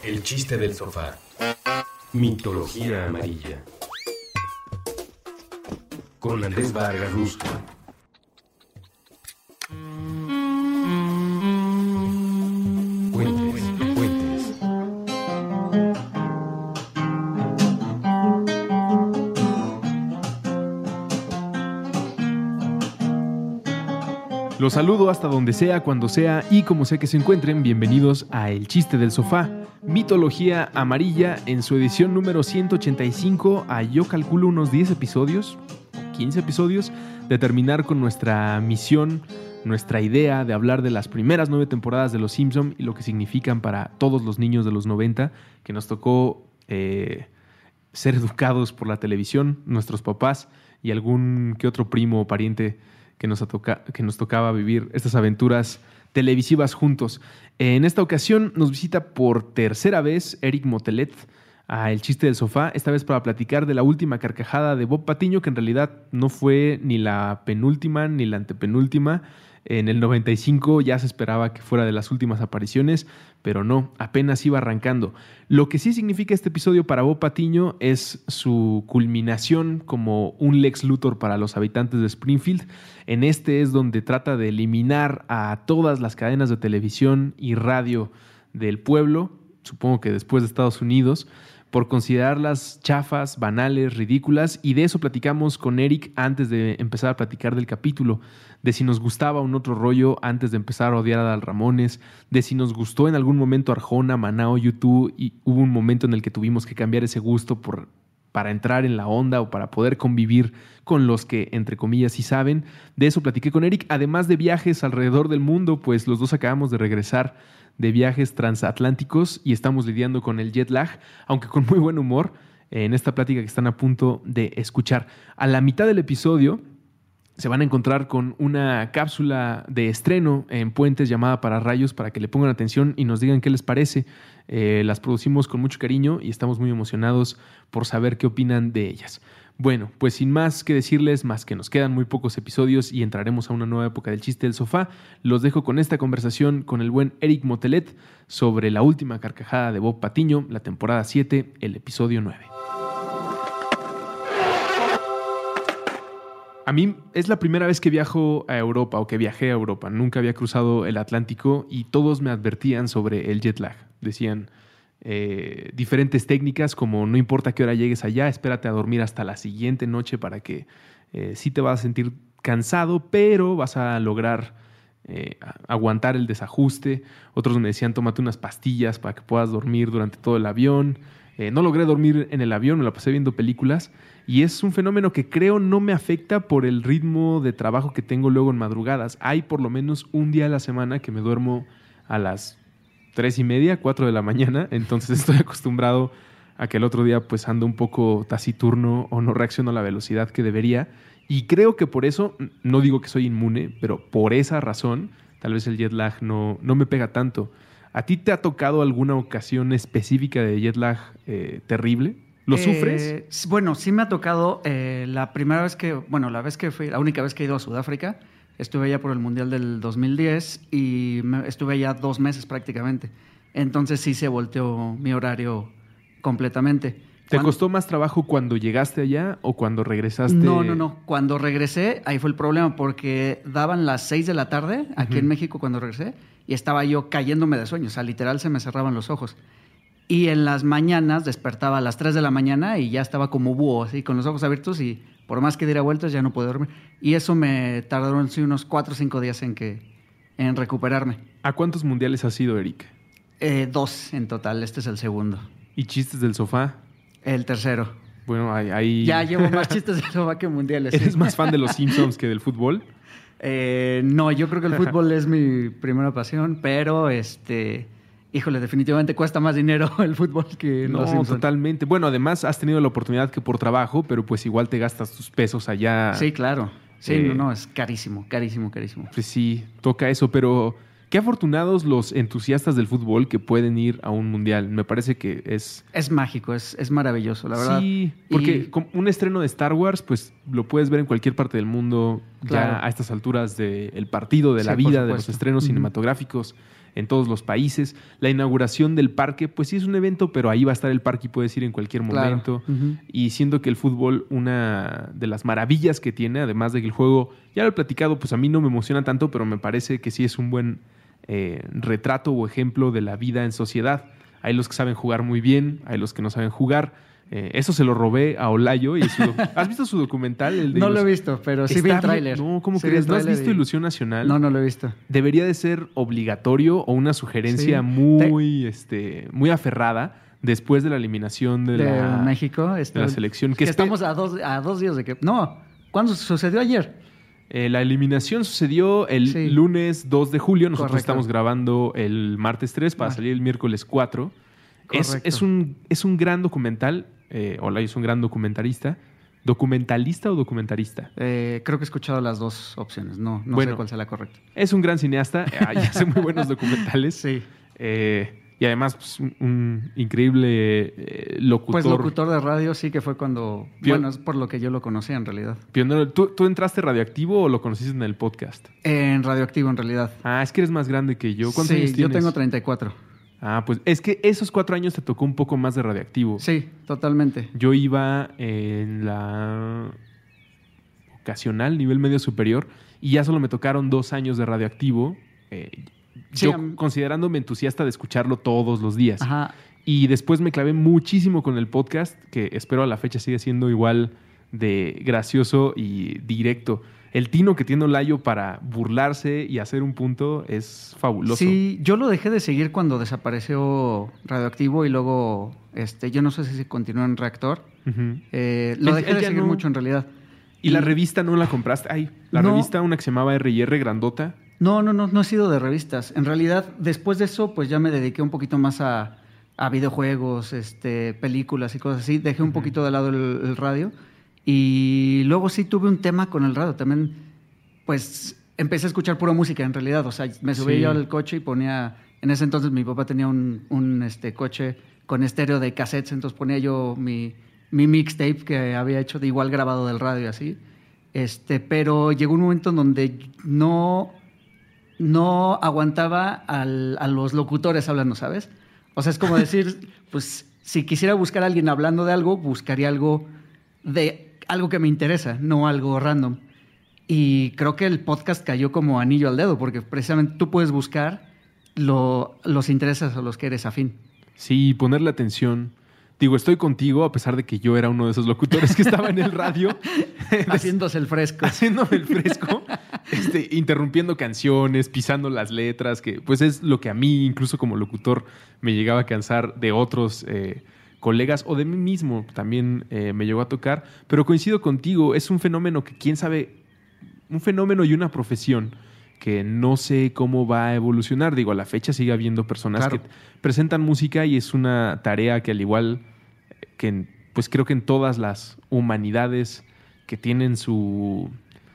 El chiste del sofá. Mitología amarilla. Con Andrés Vargas Rusco. Puentes. Los saludo hasta donde sea, cuando sea y como sea que se encuentren. Bienvenidos a El Chiste del Sofá, Mitología Amarilla, en su edición número 185, a yo calculo unos 10 episodios, 15 episodios, de terminar con nuestra misión, nuestra idea de hablar de las primeras 9 temporadas de Los Simpson y lo que significan para todos los niños de los 90, que nos tocó ser educados por la televisión, nuestros papás y algún que otro primo o pariente que nos tocaba vivir estas aventuras televisivas juntos. En esta ocasión nos visita por tercera vez Eric Motelet a El Chiste del Sofá, esta vez para platicar de la última carcajada de Bob Patiño, que en realidad no fue ni la penúltima ni la antepenúltima. En el 95 ya se esperaba que fuera de las últimas apariciones, pero no, apenas iba arrancando. Lo que sí significa este episodio para Bob Patiño es su culminación como un Lex Luthor para los habitantes de Springfield. En este es donde trata de eliminar a todas las cadenas de televisión y radio del pueblo, supongo que después de Estados Unidos, por considerarlas chafas, banales, ridículas, y de eso platicamos con Eric antes de empezar a platicar del capítulo, de si nos gustaba un otro rollo antes de empezar a odiar a Adal Ramones, de si nos gustó en algún momento Arjona, Maná o YouTube, y hubo un momento en el que tuvimos que cambiar ese gusto para entrar en la onda o para poder convivir con los que, entre comillas, sí saben. De eso platiqué con Eric, además de viajes alrededor del mundo, pues los dos acabamos de regresar de viajes transatlánticos y estamos lidiando con el jet lag, aunque con muy buen humor, en esta plática que están a punto de escuchar. A la mitad del episodio se van a encontrar con una cápsula de estreno en Puentes llamada Para Rayos, para que le pongan atención y nos digan qué les parece. Las producimos con mucho cariño y estamos muy emocionados por saber qué opinan de ellas. Bueno, pues sin más que decirles, más que nos quedan muy pocos episodios y entraremos a una nueva época del Chiste del Sofá, los dejo con esta conversación con el buen Eric Motelet sobre la última carcajada de Bob Patiño, la temporada 7, el episodio 9. A mí es la primera vez que viajo a Europa o que viajé a Europa. Nunca había cruzado el Atlántico y todos me advertían sobre el jet lag. Decían diferentes técnicas como no importa qué hora llegues allá, espérate a dormir hasta la siguiente noche para que sí te vas a sentir cansado, pero vas a lograr aguantar el desajuste. Otros me decían tómate unas pastillas para que puedas dormir durante todo el avión. No logré dormir en el avión, me la pasé viendo películas y es un fenómeno que creo no me afecta por el ritmo de trabajo que tengo luego en madrugadas. Hay por lo menos un día a la semana que me duermo a las 3:30, 4 de la mañana, entonces estoy acostumbrado a que el otro día pues ando un poco taciturno o no reacciono a la velocidad que debería, y creo que por eso, no digo que soy inmune, pero por esa razón tal vez el jet lag no me pega tanto. ¿A ti te ha tocado alguna ocasión específica de jet lag terrible? ¿Lo sufres? Bueno, sí me ha tocado la única vez que he ido a Sudáfrica. Estuve allá por el Mundial del 2010 y estuve allá 2 meses prácticamente. Entonces sí se volteó mi horario completamente. ¿Te costó más trabajo cuando llegaste allá o cuando regresaste? No. Cuando regresé, ahí fue el problema, porque daban las 6 de la tarde aquí en México cuando regresé y estaba yo cayéndome de sueño. O sea, literal se me cerraban los ojos. Y en las mañanas despertaba a las 3 de la mañana y ya estaba como búho, así con los ojos abiertos, y por más que diera vueltas ya no podía dormir. Y eso me tardaron unos 4 o 5 días en recuperarme. ¿A cuántos mundiales has ido, Eric? 2 en total, este es el segundo. ¿Y chistes del sofá? El tercero. Bueno, ahí... Ya llevo más chistes del sofá que mundiales. ¿Eres ¿sí? más fan de los Simpsons que del fútbol? No, yo creo que el fútbol es mi primera pasión, pero híjole, definitivamente cuesta más dinero el fútbol que los Simpsons. No, totalmente. Bueno, además has tenido la oportunidad que por trabajo, pero pues igual te gastas tus pesos allá. Sí, claro. Sí, es carísimo. Pues sí, toca eso, pero qué afortunados los entusiastas del fútbol que pueden ir a un mundial. Me parece que es... Es mágico, es maravilloso, la verdad. Sí, porque un estreno de Star Wars, pues lo puedes ver en cualquier parte del mundo, claro, ya a estas alturas del partido, de la vida, de los estrenos cinematográficos. en todos los países. La inauguración del parque, pues sí es un evento, pero ahí va a estar el parque y puedes ir en cualquier momento. Uh-huh. Y siento que el fútbol, una de las maravillas que tiene, además de que el juego, ya lo he platicado, pues a mí no me emociona tanto, pero me parece que sí es un buen retrato o ejemplo de la vida en sociedad. Hay los que saben jugar muy bien, hay los que no saben jugar. Eso se lo robé a Olayo. ¿Has visto su documental? No lo he visto, pero sí vi el tráiler. No, ¿cómo crees? ¿No has visto Ilusión Nacional? No lo he visto. Debería de ser obligatorio o una sugerencia muy aferrada después de la eliminación de México, de la selección. Que estamos a dos días de que... No, ¿cuándo sucedió ayer? La eliminación sucedió el lunes 2 de julio. Nosotros estamos grabando el martes 3 para salir el miércoles 4. Es un gran documental. Olayo es un gran documentalista. ¿Documentalista o documentarista? Creo que he escuchado las dos opciones. No sé cuál sea la correcta. Es un gran cineasta. Y hace muy buenos documentales. Sí. Y además, pues, un increíble locutor. Pues locutor de radio, sí, que fue cuando... Bueno, es por lo que yo lo conocí, en realidad. Pionero. ¿Tú entraste Radioactivo o lo conociste en el podcast? En Radioactivo, en realidad. Ah, es que eres más grande que yo. ¿Cuántos años tienes? Yo tengo 34. Ah, pues es que esos 4 años te tocó un poco más de Radioactivo. Sí, totalmente. Yo iba en la ocasional, nivel medio superior, y ya solo me tocaron 2 años de Radioactivo. Yo considerándome entusiasta de escucharlo todos los días. Ajá. Y después me clavé muchísimo con el podcast, que espero a la fecha siga siendo igual de gracioso y directo. El tino que tiene Olayo para burlarse y hacer un punto es fabuloso. Sí, yo lo dejé de seguir cuando desapareció Radioactivo y luego, yo no sé si continuó en Reactor. Uh-huh. Lo dejé de seguir mucho en realidad. ¿Y la revista no la compraste? Revista, una que se llamaba R&R, grandota. No he sido de revistas. En realidad, después de eso, pues ya me dediqué un poquito más a videojuegos, películas y cosas así. Dejé un poquito de lado el radio. Y luego sí tuve un tema con el radio. También, pues, empecé a escuchar pura música, en realidad. O sea, me subí yo al coche y ponía... En ese entonces mi papá tenía un coche con estéreo de cassettes. Entonces ponía yo mi mixtape que había hecho de igual grabado del radio, así. Pero llegó un momento en donde no aguantaba a los locutores hablando, ¿sabes? O sea, es como decir, pues, si quisiera buscar a alguien hablando de algo, buscaría algo que me interesa, no algo random. Y creo que el podcast cayó como anillo al dedo, porque precisamente tú puedes buscar los intereses a los que eres afín. Sí, ponerle atención. Digo, estoy contigo, a pesar de que yo era uno de esos locutores que estaba en el radio. Haciéndose el fresco. Haciéndome el fresco. Interrumpiendo canciones, pisando las letras, que pues es lo que a mí, incluso como locutor, me llegaba a cansar de otros colegas o de mí mismo también me llegó a tocar. Pero coincido contigo, es un fenómeno que quién sabe, un fenómeno y una profesión que no sé cómo va a evolucionar. Digo, a la fecha sigue habiendo personas que presentan música y es una tarea que al igual que pues creo que en todas las humanidades que tienen su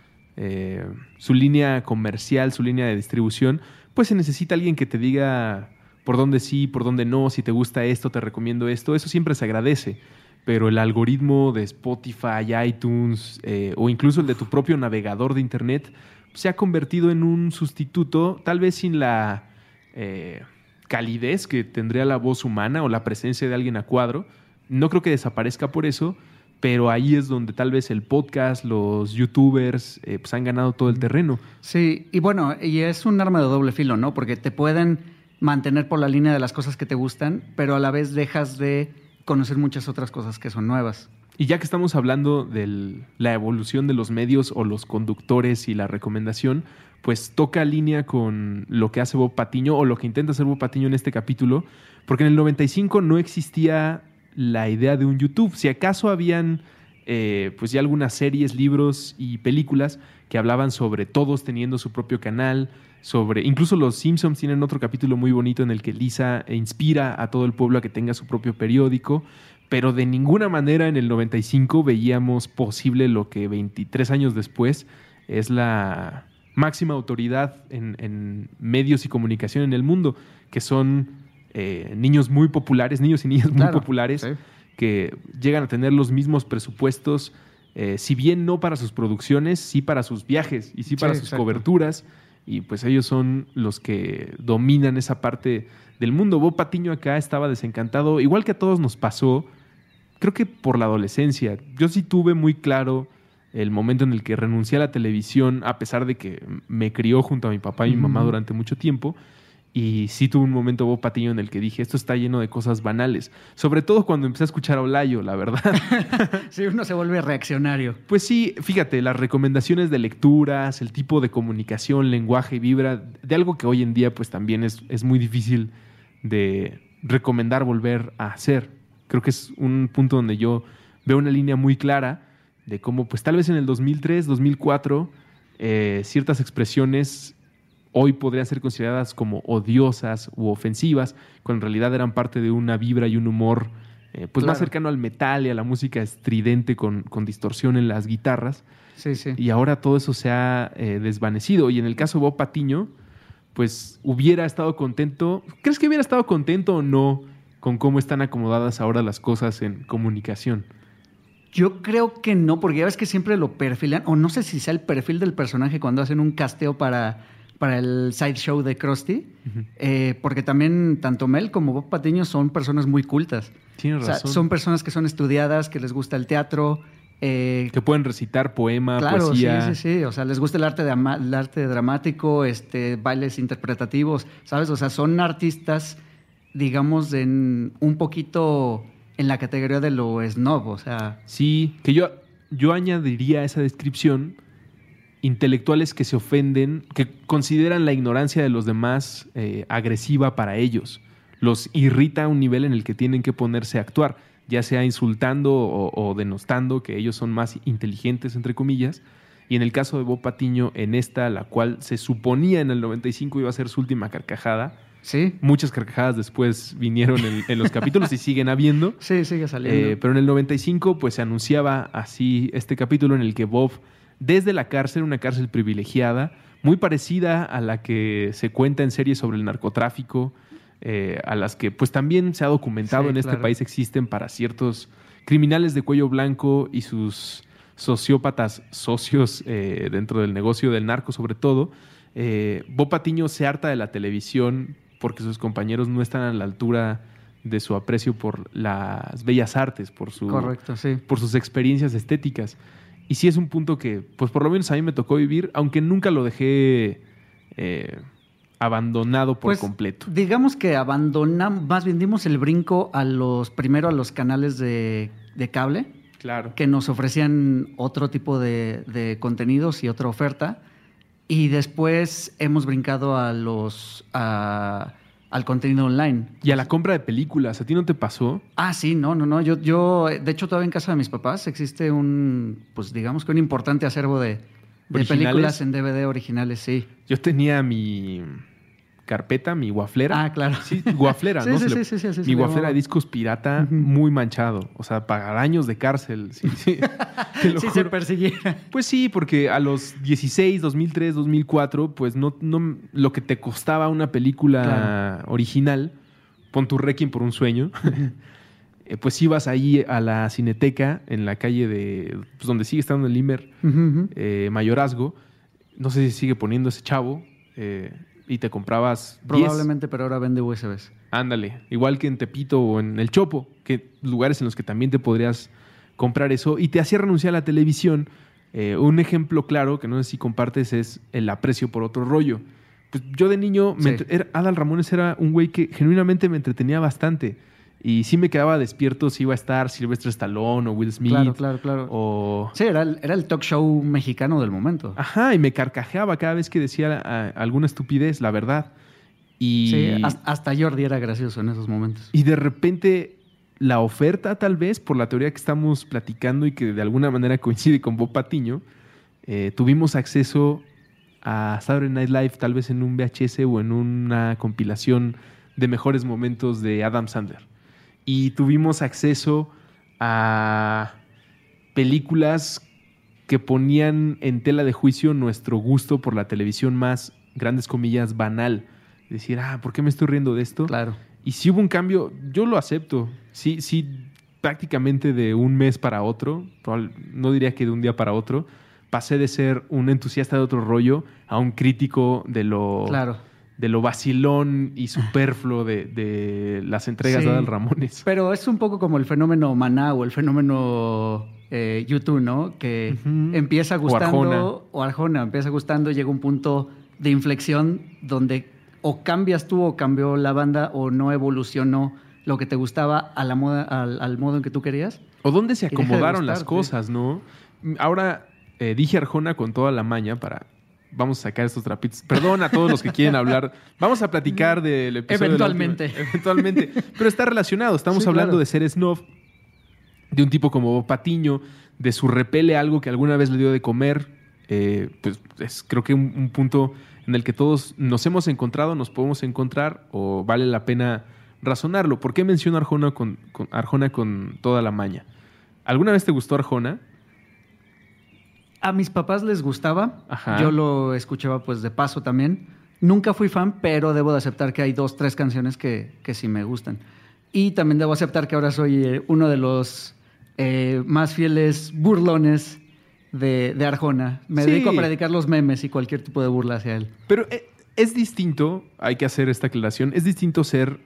línea comercial, su línea de distribución, pues se necesita alguien que te diga por dónde sí, por dónde no, si te gusta esto, te recomiendo esto. Eso siempre se agradece. Pero el algoritmo de Spotify, iTunes o incluso el de tu propio navegador de internet se ha convertido en un sustituto, tal vez sin la calidez que tendría la voz humana o la presencia de alguien a cuadro. No creo que desaparezca por eso, pero ahí es donde tal vez el podcast, los youtubers, pues han ganado todo el terreno. Sí, y bueno, y es un arma de doble filo, ¿no? Porque te pueden mantener por la línea de las cosas que te gustan, pero a la vez dejas de conocer muchas otras cosas que son nuevas. Y ya que estamos hablando de la evolución de los medios o los conductores y la recomendación, pues toca línea con lo que hace Bob Patiño o lo que intenta hacer Bob Patiño en este capítulo, porque en el 95 no existía la idea de un YouTube. Si acaso habían pues ya algunas series, libros y películas que hablaban sobre todos teniendo su propio canal, incluso los Simpsons tienen otro capítulo muy bonito en el que Lisa inspira a todo el pueblo a que tenga su propio periódico. Pero de ninguna manera en el 95 veíamos posible lo que 23 años después es la máxima autoridad en medios y comunicación en el mundo, que son niños muy populares, niños y niñas muy populares, sí, que llegan a tener los mismos presupuestos, si bien no para sus producciones, sí para sus viajes y sí para sus coberturas. y pues ellos son los que dominan esa parte del mundo. Bob Patiño acá estaba desencantado, igual que a todos nos pasó, creo que por la adolescencia. Yo sí tuve muy claro el momento en el que renuncié a la televisión, a pesar de que me crió junto a mi papá y mi mamá durante mucho tiempo. Y sí tuve un momento Bob Patiño en el que dije, esto está lleno de cosas banales. Sobre todo cuando empecé a escuchar a Olayo, la verdad. Sí, uno se vuelve reaccionario. Pues sí, fíjate, las recomendaciones de lecturas, el tipo de comunicación, lenguaje, vibra, de algo que hoy en día pues también es muy difícil de recomendar volver a hacer. Creo que es un punto donde yo veo una línea muy clara de cómo pues tal vez en el 2003, 2004, ciertas expresiones hoy podrían ser consideradas como odiosas u ofensivas, cuando en realidad eran parte de una vibra y un humor pues más cercano al metal y a la música estridente con distorsión en las guitarras. Sí, sí. Y ahora todo eso se ha desvanecido. Y en el caso de Bob Patiño, pues hubiera estado contento. ¿Crees que hubiera estado contento o no con cómo están acomodadas ahora las cosas en comunicación? Yo creo que no, porque ya ves que siempre lo perfilan, o no sé si sea el perfil del personaje cuando hacen un casteo para el sideshow de Krusty, porque también tanto Mel como Bob Patiño son personas muy cultas. Tienes razón. Son personas que son estudiadas, que les gusta el teatro. Que pueden recitar poema, claro, poesía. Sí. O sea, les gusta el arte dramático, bailes interpretativos, ¿sabes? O sea, son artistas, digamos, un poquito en la categoría de lo snob, o sea... Sí, que yo añadiría a esa descripción intelectuales que se ofenden, que consideran la ignorancia de los demás agresiva para ellos. Los irrita a un nivel en el que tienen que ponerse a actuar, ya sea insultando o denostando que ellos son más inteligentes, entre comillas. Y en el caso de Bob Patiño, en esta, la cual se suponía en el 95 iba a ser su última carcajada. Sí. Muchas carcajadas después vinieron en los capítulos y siguen habiendo. Sí, sigue saliendo. Pero en el 95 pues se anunciaba así este capítulo en el que Bob, desde la cárcel, una cárcel privilegiada, muy parecida a la que se cuenta en series sobre el narcotráfico, a las que pues también se ha documentado en este país existen para ciertos criminales de cuello blanco y sus sociópatas socios dentro del negocio del narco sobre todo. Bob Patiño se harta de la televisión porque sus compañeros no están a la altura de su aprecio por las bellas artes, por sus experiencias estéticas. Y sí es un punto que, pues por lo menos a mí me tocó vivir, aunque nunca lo dejé abandonado por completo. Digamos que abandonamos, más bien dimos el brinco primero a los canales de cable, claro, que nos ofrecían otro tipo de contenidos y otra oferta. Y después hemos brincado al contenido online. Y a la compra de películas. ¿A ti no te pasó? Ah, sí, no. Yo, de hecho, todavía en casa de mis papás existe pues digamos que un importante acervo de películas en DVD originales, sí. Yo tenía mi carpeta, mi guaflera. Ah, claro. Sí, guaflera, ¿no? Sí. Mi guaflera de discos pirata, muy manchado. O sea, pagar años de cárcel. Sí. Te lo juro. Se persiguiera. Pues sí, porque a los 16, 2003, 2004, pues no lo que te costaba una película original, pon tu Requiem por un sueño, pues ibas ahí a la Cineteca en la calle de pues donde sigue estando el Imer, Mayorazgo. No sé si sigue poniendo ese chavo. Y te comprabas 10. Probablemente, pero ahora vende USBs. Ándale, igual que en Tepito o en El Chopo, que lugares en los que también te podrías comprar eso y te hacía renunciar a la televisión. Un ejemplo claro, que no sé si compartes, es el aprecio por otro rollo. Pues yo de niño, Adal Ramones era un güey que genuinamente me entretenía bastante. Y sí me quedaba despierto si iba a estar Sylvester Stallone o Will Smith. Claro. Sí, era el talk show mexicano del momento. Ajá, y me carcajeaba cada vez que decía alguna estupidez, la verdad. Sí, hasta Jordi era gracioso en esos momentos. Y de repente la oferta, tal vez, por la teoría que estamos platicando y que de alguna manera coincide con Bob Patiño, tuvimos acceso a Saturday Night Live, tal vez en un VHS o en una compilación de mejores momentos de Adam Sandler. Y tuvimos acceso a películas que ponían en tela de juicio nuestro gusto por la televisión más, grandes comillas, banal. Decir, ¿por qué me estoy riendo de esto? Claro. Y si hubo un cambio, yo lo acepto. Sí, prácticamente de un mes para otro, no diría que de un día para otro, pasé de ser un entusiasta de otro rollo a un crítico de lo, Claro. de lo vacilón y superfluo de las entregas Sí. de Adal Ramones. Pero es un poco como el fenómeno Maná o el fenómeno YouTube, ¿no? Que Ujú. empieza O Arjona. gustando, o Arjona, empieza gustando, llega un punto de inflexión donde o cambias tú o cambió la banda o no evolucionó lo que te gustaba a la moda, al modo en que tú querías. O dónde se Y deja de acomodaron las gustarte. cosas, ¿no? Ahora dije Arjona con toda la maña para... Vamos a sacar estos trapitos. Perdón a todos los que quieren hablar. Vamos a platicar del episodio. Eventualmente. de la última- Eventualmente. Pero está relacionado. Estamos Sí, hablando claro. de ser snob, de un tipo como Bob Patiño, de su repele algo que alguna vez le dio de comer. Pues es creo que un punto en el que todos nos hemos encontrado, nos podemos encontrar o vale la pena razonarlo. ¿Por qué menciono a Arjona con toda la maña? ¿Alguna vez te gustó Arjona? A mis papás les gustaba. Ajá. Yo lo escuchaba pues de paso también. Nunca fui fan, pero debo de aceptar que hay 2, 3 canciones que sí me gustan. Y también debo aceptar que ahora soy uno de los más fieles burlones de Arjona. Me Sí. dedico a predicar los memes y cualquier tipo de burla hacia él. Pero es distinto, hay que hacer esta aclaración, es distinto ser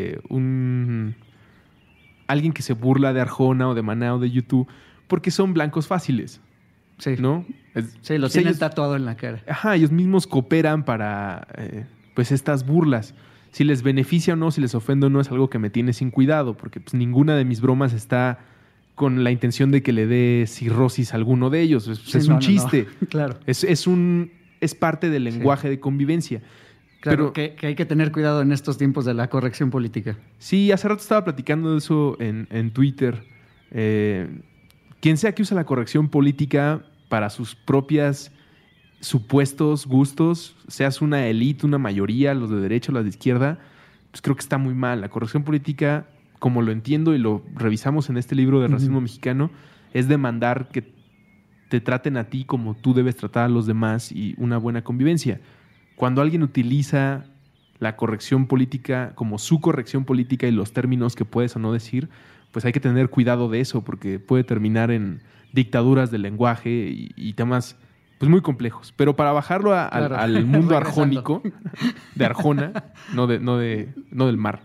alguien que se burla de Arjona o de Maná o de YouTube porque son blancos fáciles, Sí, ¿no? sí, lo pues tienen ellos- tatuado en la cara. Ajá, ellos mismos cooperan para pues estas burlas. Si les beneficia o no, si les ofende o no, es algo que me tiene sin cuidado, porque pues ninguna de mis bromas está con la intención de que le dé cirrosis a alguno de ellos. Sí, Es no, un no, chiste. no. Claro. Es parte del lenguaje de convivencia. Claro, Pero que hay que tener cuidado en estos tiempos de la corrección política. sí, hace rato estaba platicando de eso en Twitter. Quien sea que usa la corrección política para sus propias supuestos gustos, seas una élite, una mayoría, los de derecha o los de izquierda, pues creo que está muy mal. La corrección política, como lo entiendo y lo revisamos en este libro de Racismo Ujú. Mexicano, es demandar que te traten a ti como tú debes tratar a los demás y una buena convivencia. Cuando alguien utiliza la corrección política como su corrección política y los términos que puedes o no decir, pues hay que tener cuidado de eso porque puede terminar en dictaduras del lenguaje y temas pues muy complejos. Pero para bajarlo Claro. al mundo Regresando. arjónico, de Arjona, no del mar,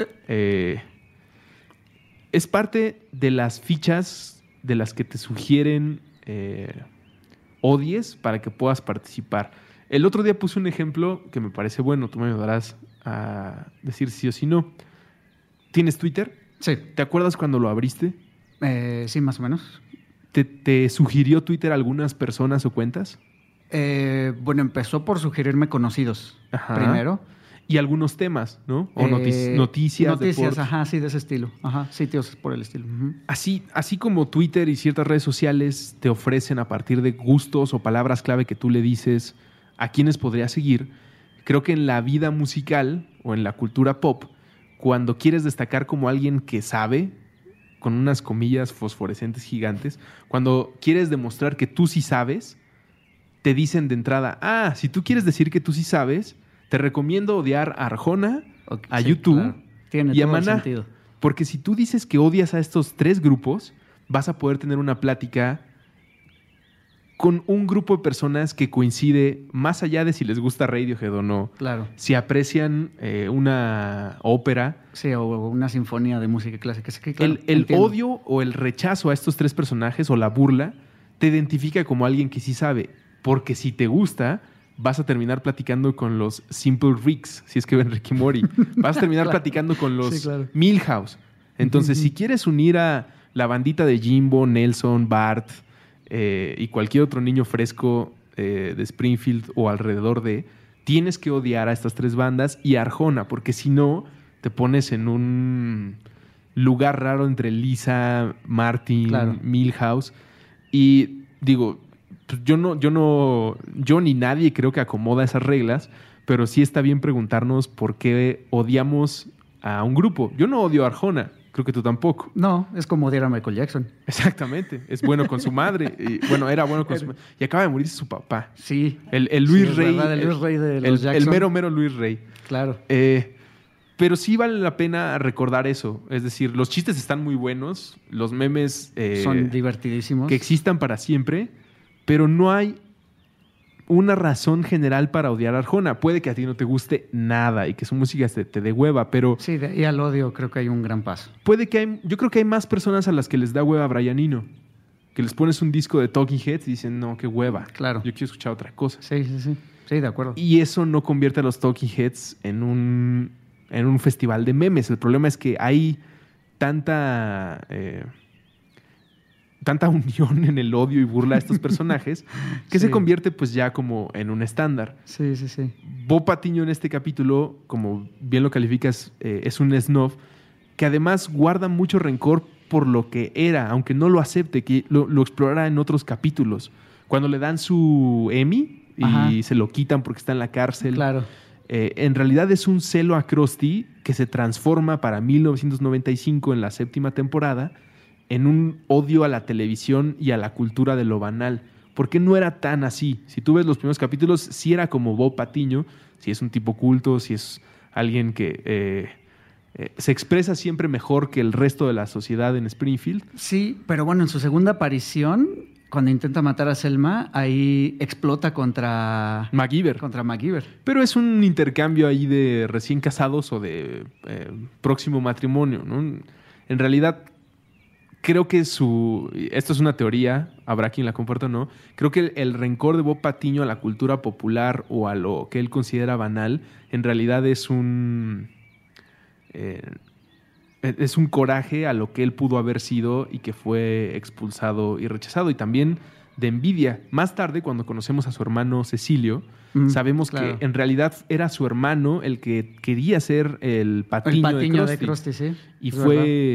es parte de las fichas de las que te sugieren odies para que puedas participar. El otro día puse un ejemplo que me parece bueno, tú me ayudarás a decir sí o sí no. ¿Tienes Twitter? Sí, ¿Te acuerdas cuando lo abriste? sí, más o menos. ¿Te sugirió Twitter algunas personas o cuentas? Bueno, empezó por sugerirme conocidos Ajá. primero. Y algunos temas, ¿no? O noticias, Noticias, deportes. ajá, sí, de ese estilo. Ajá, sitios por el estilo. Ujú. Así como Twitter y ciertas redes sociales te ofrecen a partir de gustos o palabras clave que tú le dices a quienes podrías seguir, creo que en la vida musical o en la cultura pop, cuando quieres destacar como alguien que sabe, con unas comillas fosforescentes gigantes, cuando quieres demostrar que tú sí sabes, te dicen de entrada, si tú quieres decir que tú sí sabes, te recomiendo odiar a Arjona, Ok, a sí, YouTube claro. Tiene y a todo el Maná. sentido. Porque si tú dices que odias a estos 3 grupos, vas a poder tener una plática con un grupo de personas que coincide más allá de si les gusta Radiohead o no. Claro. Si aprecian una ópera, Sí, o una sinfonía de música clásica. Sí, que, claro, el entiendo. odio o el rechazo a estos 3 personajes o la burla te identifica como alguien que sí sabe. Porque si te gusta, vas a terminar platicando con los Simple Ricks, si es que ven Ricky Mori. Vas a terminar Claro. platicando con los Sí, claro. Milhouse. Entonces, si quieres unir a la bandita de Jimbo, Nelson, Bart y cualquier otro niño fresco de Springfield o alrededor de, tienes que odiar a estas 3 bandas y a Arjona, porque si no, te pones en un lugar raro entre Lisa, Martin, Claro. Milhouse. Y digo, pues yo ni nadie creo que acomoda esas reglas, pero sí está bien preguntarnos por qué odiamos a un grupo. Yo no odio a Arjona, creo que tú tampoco. No, es como odiar a Michael Jackson. Exactamente, es bueno con su madre. Era bueno con su madre. Y acaba de morirse su papá. Sí. El Luis Sí, es Rey. verdad, el Luis Rey de los el Jackson. mero Luis Rey. Claro. Pero sí vale la pena recordar eso. Es decir, los chistes están muy buenos, los memes Son divertidísimos. que existan para siempre, pero no hay una razón general para odiar a Arjona. Puede que a ti no te guste nada y que su música te dé hueva, pero... Sí, de ahí al odio creo que hay un gran paso. Yo creo que hay más personas a las que les da hueva a Brian Eno. Que les pones un disco de Talking Heads y dicen, no, qué hueva. Claro. Yo quiero escuchar otra cosa. Sí. Sí, de acuerdo. Y eso no convierte a los Talking Heads en un festival de memes. El problema es que hay tanta unión en el odio y burla a estos personajes que Sí. se convierte pues ya como en un estándar. Sí. Bob Patiño en este capítulo, como bien lo calificas, es un snob que además guarda mucho rencor por lo que era, aunque no lo acepte, que lo explorará en otros capítulos. Cuando le dan su Emmy y Ajá. se lo quitan porque está en la cárcel. Claro. En realidad es un celo a Krusty que se transforma para 1995 en la 7ª temporada en un odio a la televisión y a la cultura de lo banal. ¿Por qué no era tan así? Si tú ves los primeros capítulos, sí era como Bob Patiño, si es un tipo culto, si es alguien que se expresa siempre mejor que el resto de la sociedad en Springfield. Sí, pero bueno, en su segunda aparición, cuando intenta matar a Selma, ahí explota contra MacGyver. MacGyver. Pero es un intercambio ahí de recién casados o de próximo matrimonio, ¿no? En realidad, creo que esto es una teoría, habrá quien la comparta o no, creo que el rencor de Bob Patiño a la cultura popular o a lo que él considera banal, en realidad es un coraje a lo que él pudo haber sido y que fue expulsado y rechazado. Y también de envidia. Más tarde, cuando conocemos a su hermano Cecilio, sabemos claro. que en realidad era su hermano el que quería ser el Patiño de Krusty, sí. Y Es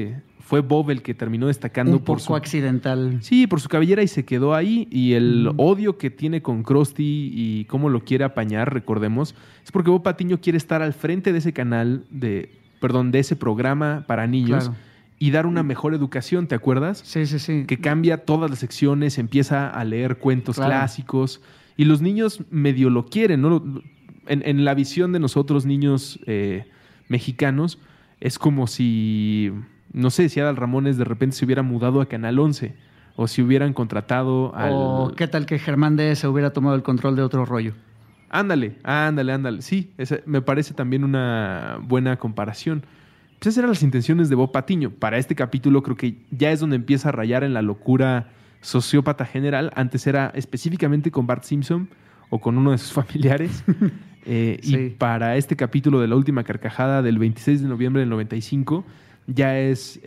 fue Bob el que terminó destacando un poco accidental. Sí, por su cabellera y se quedó ahí. Y el odio que tiene con Krusty y cómo lo quiere apañar, recordemos, es porque Bob Patiño quiere estar al frente de ese canal, de ese programa para niños, Claro. y dar una mejor educación, ¿te acuerdas? Sí. Que cambia todas las secciones, empieza a leer cuentos Claro. clásicos. Y los niños medio lo quieren, ¿no? En la visión de nosotros, niños mexicanos, es como si... No sé, si Adal Ramones de repente se hubiera mudado a Canal 11 o si hubieran contratado al... O qué tal que Germán D. se hubiera tomado el control de otro rollo. Ándale. Sí, me parece también una buena comparación. Pues esas eran las intenciones de Bob Patiño. Para este capítulo creo que ya es donde empieza a rayar en la locura sociópata general. Antes era específicamente con Bart Simpson o con uno de sus familiares. Sí. Y para este capítulo de la última carcajada del 26 de noviembre del 95... ya es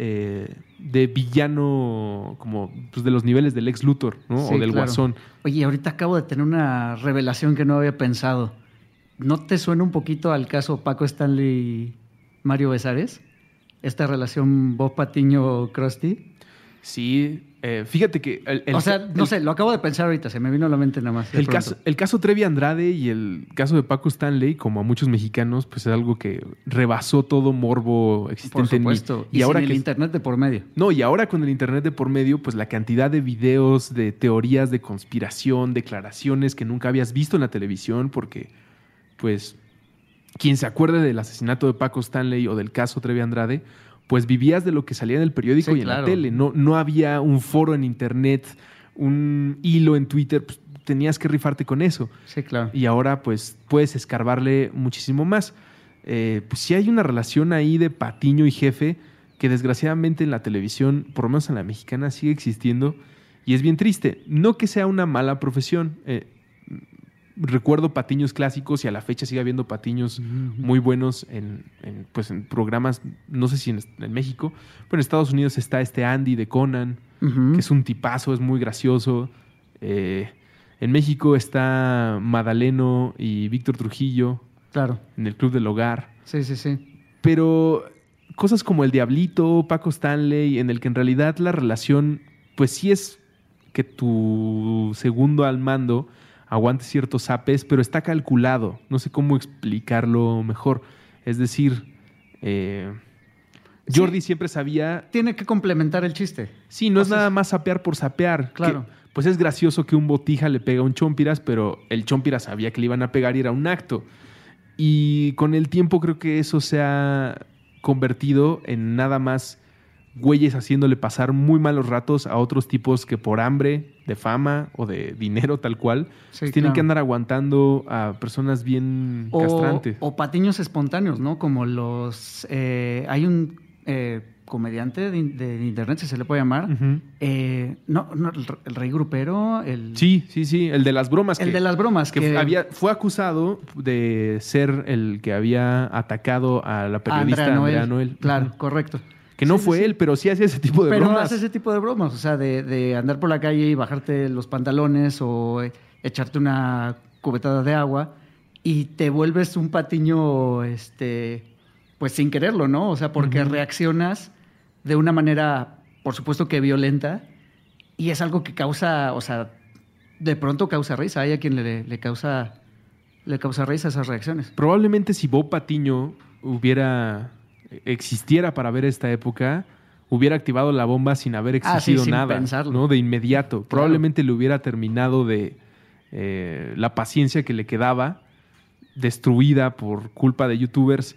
de villano como pues, de los niveles del Lex Luthor, ¿no? Sí, o del claro. Guasón. Oye, ahorita acabo de tener una revelación que no había pensado. ¿No te suena un poquito al caso Paco Stanley y Mario Besares? Esta relación Bob Patiño-Krusty. Sí, fíjate que... no sé, lo acabo de pensar ahorita, se me vino a la mente nada más. El caso Trevi Andrade y el caso de Paco Stanley, como a muchos mexicanos, pues es algo que rebasó todo morbo existente Por supuesto. en mí. Y ahora sin el internet de por medio. No, y ahora con el internet de por medio, pues la cantidad de videos, de teorías de conspiración, declaraciones que nunca habías visto en la televisión, porque, pues, quien se acuerde del asesinato de Paco Stanley o del caso Trevi Andrade, pues vivías de lo que salía en el periódico Sí, y en claro. la tele. No había un foro en internet, un hilo en Twitter, pues tenías que rifarte con eso. Sí, claro. Y ahora, pues, puedes escarbarle muchísimo más. Pues sí hay una relación ahí de Patiño y jefe que desgraciadamente en la televisión, por lo menos en la mexicana, sigue existiendo y es bien triste. No que sea una mala profesión. Recuerdo Patiños clásicos y a la fecha sigue habiendo Patiños muy buenos en programas, no sé si en México, pero en Estados Unidos está Andy de Conan, que es un tipazo, es muy gracioso. En México está Madaleno y Víctor Trujillo, Claro. en el Club del Hogar. Sí. Pero cosas como El Diablito, Paco Stanley, en el que en realidad la relación, pues sí es que tu segundo al mando aguante ciertos zapes, pero está calculado. No sé cómo explicarlo mejor. Es decir, Jordi siempre sabía... Tiene que complementar el chiste. Sí, no es nada más sapear por sapear. Claro. Pues es gracioso que un botija le pega a un chompiras, pero el chompiras sabía que le iban a pegar y era un acto. Y con el tiempo creo que eso se ha convertido en nada más güeyes haciéndole pasar muy malos ratos a otros tipos que por hambre, de fama o de dinero tal cual, Sí, pues tienen claro. que andar aguantando a personas bien castrantes. O patiños espontáneos, ¿no? Como los... hay un comediante de internet, si se le puede llamar. Ujú. No, el rey grupero, Sí, el de las bromas. el de las bromas. Que fue acusado de ser el que había atacado a la periodista Andrea Noel. Claro, Ujú. correcto. Que no Sí, fue sí. él, pero sí hacía ese tipo de Pero bromas. hace ese tipo de bromas, o sea, de andar por la calle y bajarte los pantalones o echarte una cubetada de agua y te vuelves un patiño, pues sin quererlo, ¿no? O sea, porque Ujú. reaccionas de una manera, por supuesto que violenta, y es algo que causa, o sea, de pronto causa risa. Hay a quien le causa risa esas reacciones. Probablemente si Bob Patiño existiera para ver esta época, hubiera activado la bomba sin haber existido sin nada, pensarlo. ¿no? De inmediato. Probablemente le hubiera terminado de la paciencia que le quedaba, destruida por culpa de youtubers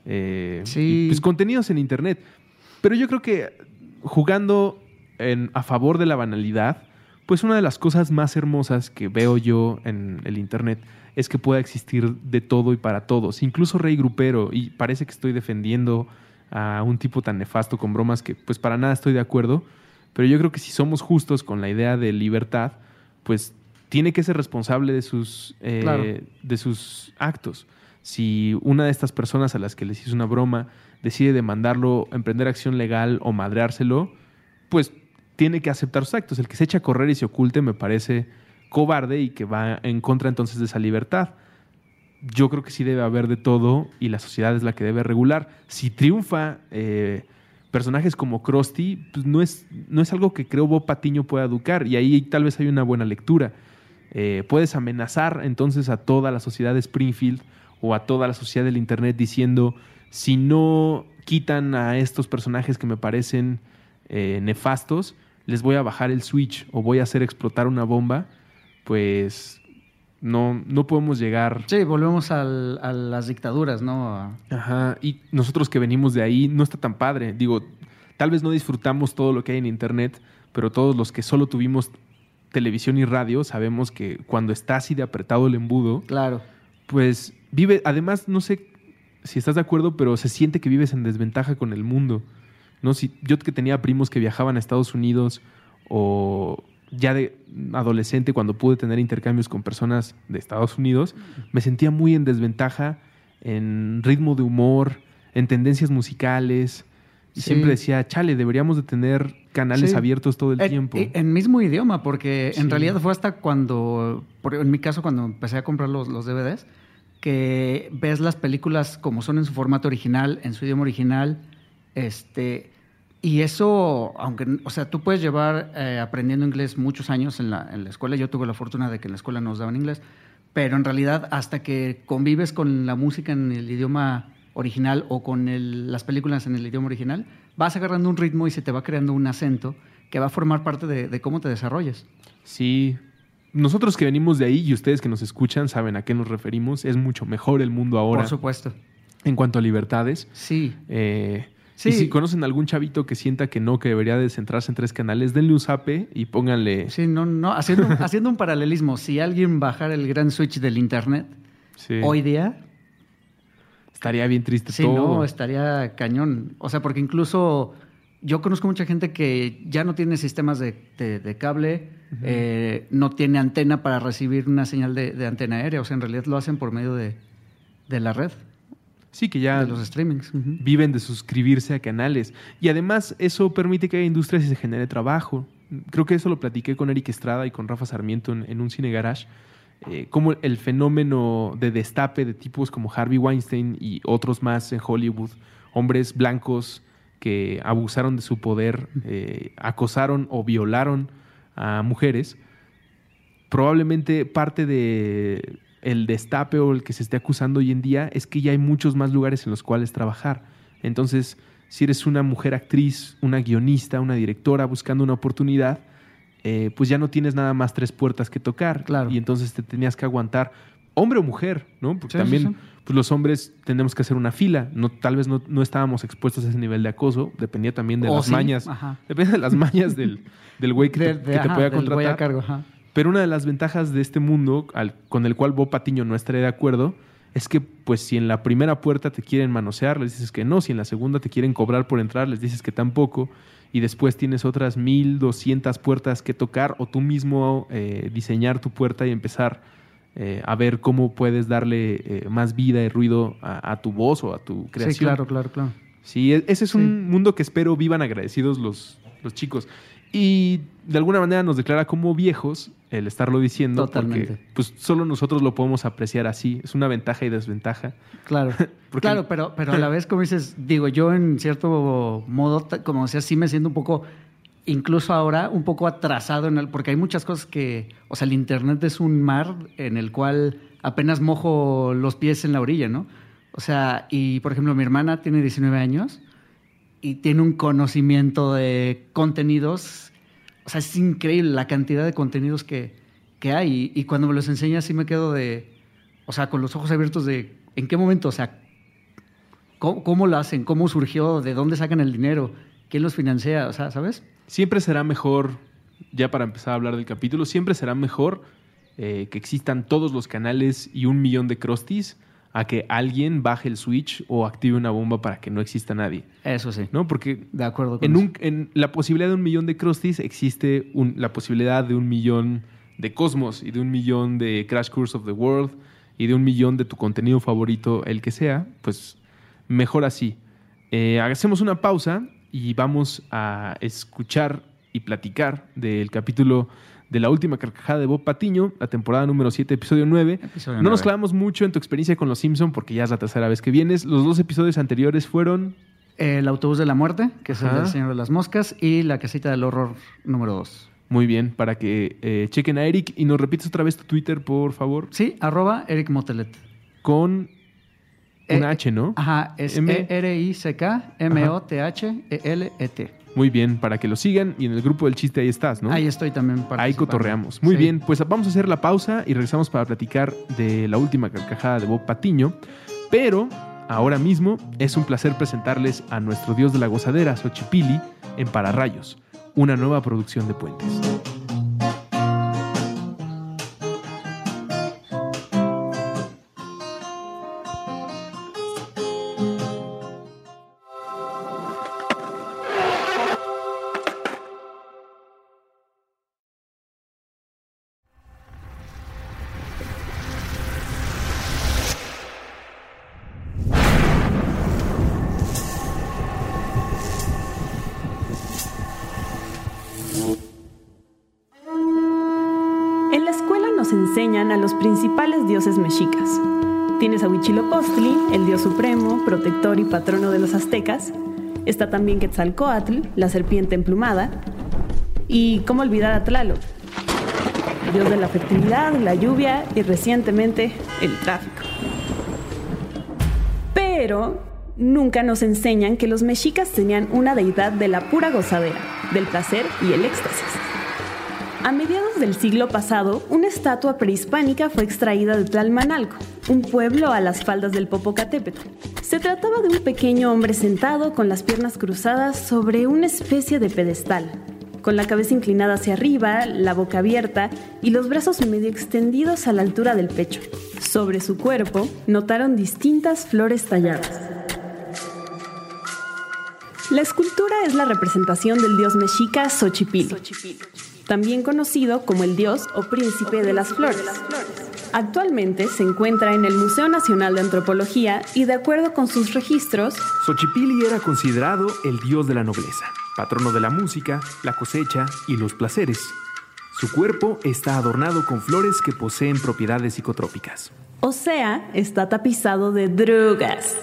Sí. y pues, contenidos en internet. Pero yo creo que jugando a favor de la banalidad, pues una de las cosas más hermosas que veo yo en el internet es que pueda existir de todo y para todos, incluso Rey Grupero, y parece que estoy defendiendo a un tipo tan nefasto con bromas que pues para nada estoy de acuerdo, pero yo creo que si somos justos con la idea de libertad, pues tiene que ser responsable Claro. de sus actos. Si una de estas personas a las que les hizo una broma decide demandarlo, emprender acción legal o madreárselo, pues tiene que aceptar sus actos. El que se echa a correr y se oculte me parece cobarde y que va en contra entonces de esa libertad. Yo creo que sí debe haber de todo y la sociedad es la que debe regular. Si triunfa personajes como Krusty, pues no es algo que creo Bob Patiño pueda educar, y ahí tal vez hay una buena lectura. Puedes amenazar entonces a toda la sociedad de Springfield o a toda la sociedad del internet diciendo, si no quitan a estos personajes que me parecen nefastos, les voy a bajar el switch o voy a hacer explotar una bomba, pues no podemos llegar. Sí, volvemos a las dictaduras, ¿no? Ajá, y nosotros que venimos de ahí no está tan padre. Digo, tal vez no disfrutamos todo lo que hay en internet, pero todos los que solo tuvimos televisión y radio sabemos que cuando está así de apretado el embudo, Claro. pues además, no sé si estás de acuerdo, pero se siente que vives en desventaja con el mundo, ¿no? Si yo que tenía primos que viajaban a Estados Unidos o ya de adolescente cuando pude tener intercambios con personas de Estados Unidos, me sentía muy en desventaja en ritmo de humor, en tendencias musicales. Y Sí. siempre decía, chale, deberíamos de tener canales Sí. abiertos todo el tiempo. En mismo idioma, porque Sí. en realidad fue hasta cuando, en mi caso, cuando empecé a comprar los DVDs, que ves las películas como son en su formato original, en su idioma original, y eso, aunque, o sea, tú puedes llevar aprendiendo inglés muchos años en la escuela. Yo tuve la fortuna de que en la escuela nos daban inglés, pero en realidad hasta que convives con la música en el idioma original o con las películas en el idioma original, vas agarrando un ritmo y se te va creando un acento que va a formar parte de cómo te desarrolles. Sí, nosotros que venimos de ahí y ustedes que nos escuchan saben a qué nos referimos. Es mucho mejor el mundo ahora Por supuesto. en cuanto a libertades. Sí. Y si conocen algún chavito que sienta que debería de centrarse en 3 canales, denle un zape y pónganle. Sí, haciendo un paralelismo, si alguien bajara el gran switch del internet Sí. hoy día, Estaría bien triste sí, todo. no, estaría cañón. O sea, porque incluso yo conozco mucha gente que ya no tiene sistemas de cable, no tiene antena para recibir una señal de antena aérea. O sea, en realidad lo hacen por medio de la red, Sí, que ya de los streamings. Ujú. viven de suscribirse a canales. Y además eso permite que haya industrias y se genere trabajo. Creo que eso lo platiqué con Eric Estrada y con Rafa Sarmiento en un Cine Garage. Como el fenómeno de destape de tipos como Harvey Weinstein y otros más en Hollywood, hombres blancos que abusaron de su poder, acosaron o violaron a mujeres, probablemente parte de el destape o el que se esté acusando hoy en día es que ya hay muchos más lugares en los cuales trabajar. Entonces, si eres una mujer actriz, una guionista, una directora buscando una oportunidad, pues ya no tienes nada más 3 puertas que tocar. Claro. Y entonces te tenías que aguantar, hombre o mujer, ¿no? Porque Sí, también sí, sí. pues los hombres tenemos que hacer una fila. Tal vez no estábamos expuestos a ese nivel de acoso. Dependía también de las mañas. Ajá. Depende de las mañas del güey que te pueda contratar. Güey a cargo, ajá. Pero una de las ventajas de este mundo con el cual Bob Patiño no estaría de acuerdo es que, pues, si en la primera puerta te quieren manosear, les dices que no. Si en la segunda te quieren cobrar por entrar, les dices que tampoco. Y después tienes otras 1,200 puertas que tocar o tú mismo diseñar tu puerta y empezar a ver cómo puedes darle más vida y ruido a tu voz o a tu creación. Sí, claro. Sí, ese es un mundo que espero vivan agradecidos los chicos. Y de alguna manera nos declara como viejos el estarlo diciendo. Totalmente. Porque pues solo nosotros lo podemos apreciar así. Es una ventaja y desventaja. Claro, claro, pero a la vez, como dices, digo, yo en cierto modo, como decía, sí me siento un poco, incluso ahora, un poco atrasado porque hay muchas cosas que, o sea, el internet es un mar en el cual apenas mojo los pies en la orilla, ¿no? O sea, y por ejemplo, mi hermana tiene 19 años y tiene un conocimiento de contenidos, o sea, es increíble la cantidad de contenidos que hay. Y cuando me los enseña sí me quedo o sea, con los ojos abiertos de ¿en qué momento? O sea, ¿cómo lo hacen? ¿Cómo surgió? ¿De dónde sacan el dinero? ¿Quién los financia? O sea, ¿sabes? Siempre será mejor, ya para empezar a hablar del capítulo, siempre será mejor que existan todos los canales y 1 millón de crusties a que alguien baje el switch o active una bomba para que no exista nadie. Eso sí. ¿No? Porque de acuerdo con eso. En la posibilidad de 1 millón de crusties existe la posibilidad de 1 millón de Cosmos y de 1 millón de Crash Course of the World y de 1 millón de tu contenido favorito, el que sea. Pues mejor así. Hacemos una pausa y vamos a escuchar y platicar del capítulo de La Última Carcajada de Bob Patiño, la temporada número 7, episodio 9. No nos clavamos mucho en tu experiencia con Los Simpson porque ya es la tercera vez que vienes. Los 2 episodios anteriores fueron... El Autobús de la Muerte, que es el del Señor de las Moscas, y La Casita del Horror número 2. Muy bien, para que chequen a Eric. Y nos repites otra vez tu Twitter, por favor. Sí, @Eric Motelet. Con una H, ¿no? Ajá, es ERICKMOTHELET. Muy bien, para que lo sigan. Y en el grupo del chiste ahí estás, ¿no? Ahí estoy también. Ahí cotorreamos. Muy bien, pues vamos a hacer la pausa y regresamos para platicar de La Última Carcajada de Bob Patiño. Pero ahora mismo es un placer presentarles a nuestro dios de la gozadera, Xochipilli, en Pararrayos, una nueva producción de Puentes. En la escuela nos enseñan a los principales dioses mexicas. Tienes a Huitzilopochtli, el dios supremo, protector y patrono de los aztecas. Está también Quetzalcóatl, la serpiente emplumada. Y cómo olvidar a Tlaloc, dios de la fertilidad, la lluvia y recientemente el tráfico. Pero nunca nos enseñan que los mexicas tenían una deidad de la pura gozadera, del placer y el éxtasis. A mediados del siglo pasado, una estatua prehispánica fue extraída de Tlalmanalco, un pueblo a las faldas del Popocatépetl. Se trataba de un pequeño hombre sentado con las piernas cruzadas sobre una especie de pedestal, con la cabeza inclinada hacia arriba, la boca abierta y los brazos medio extendidos a la altura del pecho. Sobre su cuerpo notaron distintas flores talladas. La escultura es la representación del dios mexica Xochipilli, también conocido como el dios o príncipe de las flores. Actualmente se encuentra en el Museo Nacional de Antropología y, de acuerdo con sus registros, Xochipilli era considerado el dios de la nobleza, patrono de la música, la cosecha y los placeres. Su cuerpo está adornado con flores que poseen propiedades psicotrópicas. O sea, está tapizado de drogas.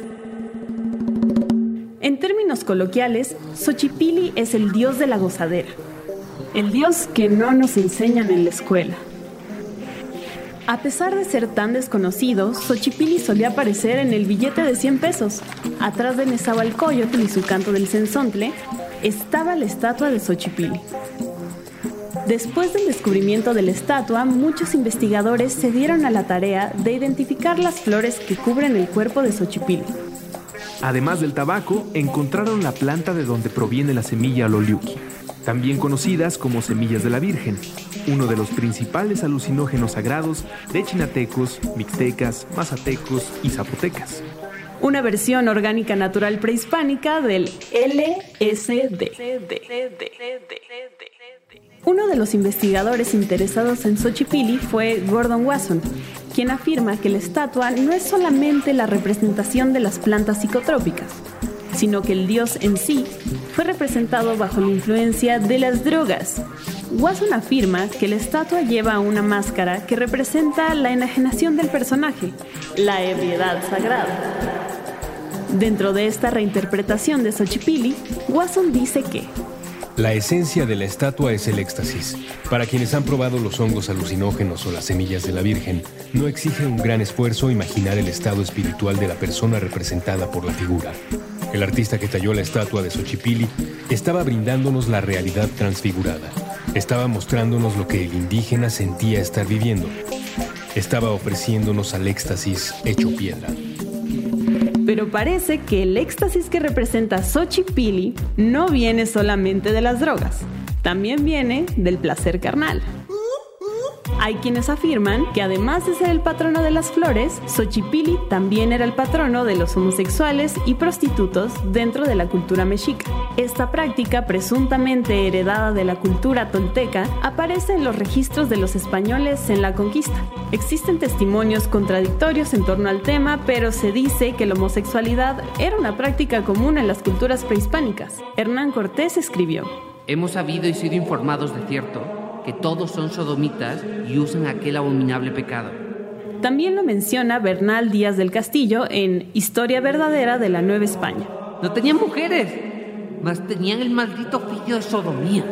En términos coloquiales, Xochipilli es el dios de la gozadera. El dios que no nos enseñan en la escuela. A pesar de ser tan desconocido, Xochipilli solía aparecer en el billete de 100 pesos. Atrás de Nezahualcóyotl y su canto del cenzontle, estaba la estatua de Xochipilli. Después del descubrimiento de la estatua, muchos investigadores se dieron a la tarea de identificar las flores que cubren el cuerpo de Xochipilli. Además del tabaco, encontraron la planta de donde proviene la semilla loliuqui, también conocidas como semillas de la Virgen, uno de los principales alucinógenos sagrados de chinatecos, mixtecas, mazatecos y zapotecas. Una versión orgánica natural prehispánica del LSD. Uno de los investigadores interesados en Xochipilli fue Gordon Wasson, quien afirma que la estatua no es solamente la representación de las plantas psicotrópicas, sino que el dios en sí fue representado bajo la influencia de las drogas. Wasson afirma que la estatua lleva una máscara que representa la enajenación del personaje, la ebriedad sagrada. Dentro de esta reinterpretación de Xochipilli, Wasson dice que la esencia de la estatua es el éxtasis. Para quienes han probado los hongos alucinógenos o las semillas de la Virgen, no exige un gran esfuerzo imaginar el estado espiritual de la persona representada por la figura. El artista que talló la estatua de Xochipilli estaba brindándonos la realidad transfigurada. Estaba mostrándonos lo que el indígena sentía estar viviendo. Estaba ofreciéndonos al éxtasis hecho piedra. Pero parece que el éxtasis que representa Xochipilli no viene solamente de las drogas, también viene del placer carnal. Hay quienes afirman que además de ser el patrono de las flores, Xochipilli también era el patrono de los homosexuales y prostitutos dentro de la cultura mexica. Esta práctica, presuntamente heredada de la cultura tolteca, aparece en los registros de los españoles en la conquista. Existen testimonios contradictorios en torno al tema, pero se dice que la homosexualidad era una práctica común en las culturas prehispánicas. Hernán Cortés escribió: Hemos sabido y sido informados de cierto que todos son sodomitas y usan aquel abominable pecado. También lo menciona Bernal Díaz del Castillo en Historia verdadera de la Nueva España. No tenían mujeres, mas tenían el maldito oficio de sodomías.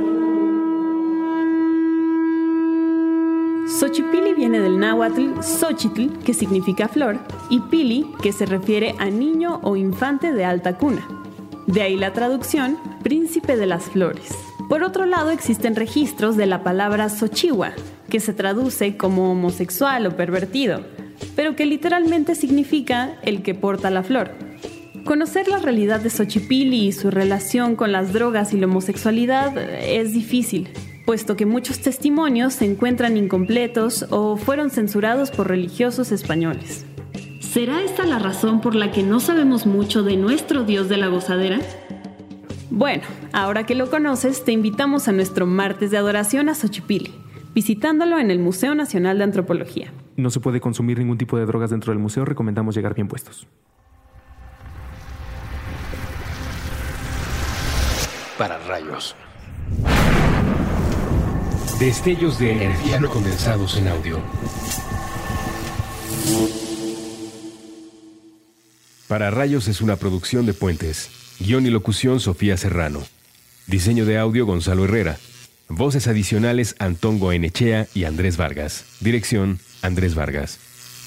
Xochipilli viene del náhuatl Xochitl, que significa flor, y pili, que se refiere a niño o infante de alta cuna. De ahí la traducción, príncipe de las flores. Por otro lado, existen registros de la palabra Xochihua, que se traduce como homosexual o pervertido, pero que literalmente significa el que porta la flor. Conocer la realidad de Xochipilli y su relación con las drogas y la homosexualidad es difícil, puesto que muchos testimonios se encuentran incompletos o fueron censurados por religiosos españoles. ¿Será esta la razón por la que no sabemos mucho de nuestro dios de la gozadera? Bueno, ahora que lo conoces, te invitamos a nuestro martes de adoración a Xochipilli, visitándolo en el Museo Nacional de Antropología. No se puede consumir ningún tipo de drogas dentro del museo, recomendamos llegar bien puestos. Para rayos. Destellos de energía no condensados en audio. Para Rayos es una producción de Puentes. Guión y locución Sofía Serrano. Diseño de audio Gonzalo Herrera. Voces adicionales Antón Goenechea y Andrés Vargas. Dirección Andrés Vargas.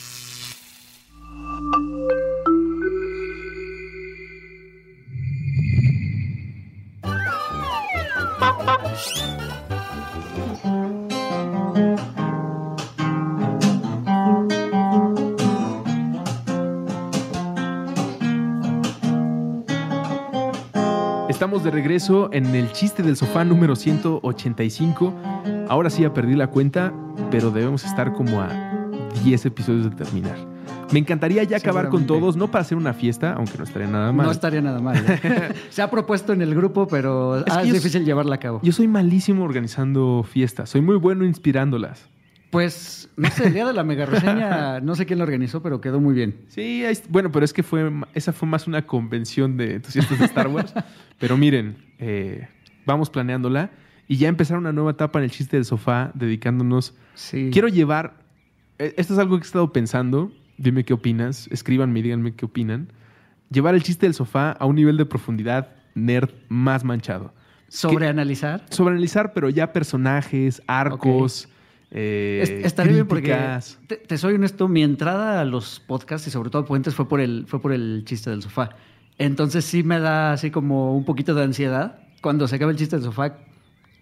Estamos de regreso en el chiste del sofá número 185. Ahora sí ya perdí la cuenta, pero debemos estar como a 10 episodios de terminar. Me encantaría ya acabar con todos, no para hacer una fiesta, aunque no estaría nada mal. No estaría nada mal. Se ha propuesto en el grupo, pero es difícil llevarla a cabo. Yo soy malísimo organizando fiestas. Soy muy bueno inspirándolas. Pues, no sé, el día de la mega reseña, no sé quién lo organizó, pero quedó muy bien. Sí, bueno, pero es que esa fue más una convención de entusiastas de Star Wars. Pero miren, vamos planeándola y ya empezar una nueva etapa en el chiste del sofá, dedicándonos. Sí. Quiero llevar, esto es algo que he estado pensando, dime qué opinas, escríbanme y díganme qué opinan. Llevar el chiste del sofá a un nivel de profundidad nerd más manchado. ¿Sobreanalizar? Sobreanalizar, pero ya personajes, arcos... Okay. Estaría bien porque, te soy honesto, mi entrada a los podcasts y sobre todo a Puentes fue por el chiste del sofá. Entonces sí me da así como un poquito de ansiedad cuando se acaba el chiste del sofá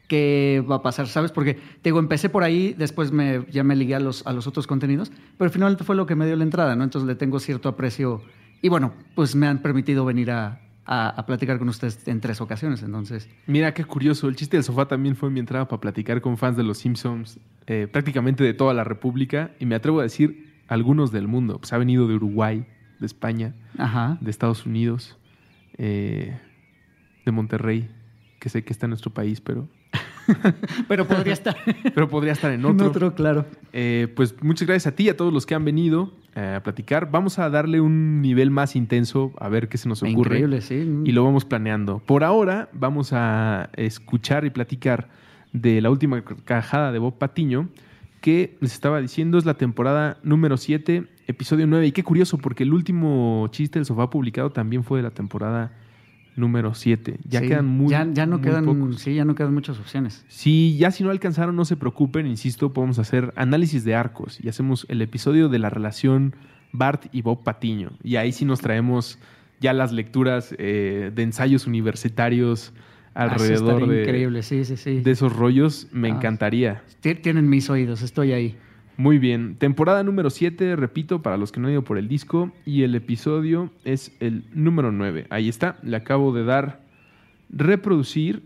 qué va a pasar, ¿sabes? Porque, te digo, empecé por ahí, después ya me ligué a los otros contenidos, pero finalmente fue lo que me dio la entrada, ¿no? Entonces le tengo cierto aprecio y bueno, pues me han permitido venir a platicar con ustedes en 3 ocasiones, entonces. Mira, qué curioso. El chiste del sofá también fue mi entrada para platicar con fans de los Simpsons, prácticamente de toda la República, y me atrevo a decir algunos del mundo. Pues ha venido de Uruguay, de España, Ajá. de Estados Unidos, de Monterrey, que sé que está en nuestro país, pero Pero podría estar en otro. en otro, claro. Pues muchas gracias a ti y a todos los que han venido a platicar. Vamos a darle un nivel más intenso, a ver qué se nos ocurre. Increíble, sí. Y lo vamos planeando. Por ahora vamos a escuchar y platicar de la última cajada de Bob Patiño, que les estaba diciendo es la temporada número 7, episodio 9. Y qué curioso, porque el último chiste del sofá publicado también fue de la temporada número 7. Ya Sí, quedan muy pocos. Sí, ya no quedan muchas opciones. Sí, ya si no alcanzaron, no se preocupen, insisto, podemos hacer análisis de arcos y hacemos el episodio de la relación Bart y Bob Patiño. Y ahí sí nos traemos ya las lecturas de ensayos universitarios alrededor Eso increíble, sí. de esos rollos. Me encantaría. Tienen mis oídos, estoy ahí. Muy bien. Temporada número 7, repito, para los que no han ido por el disco. Y el episodio es el número 9. Ahí está. Le acabo de dar reproducir.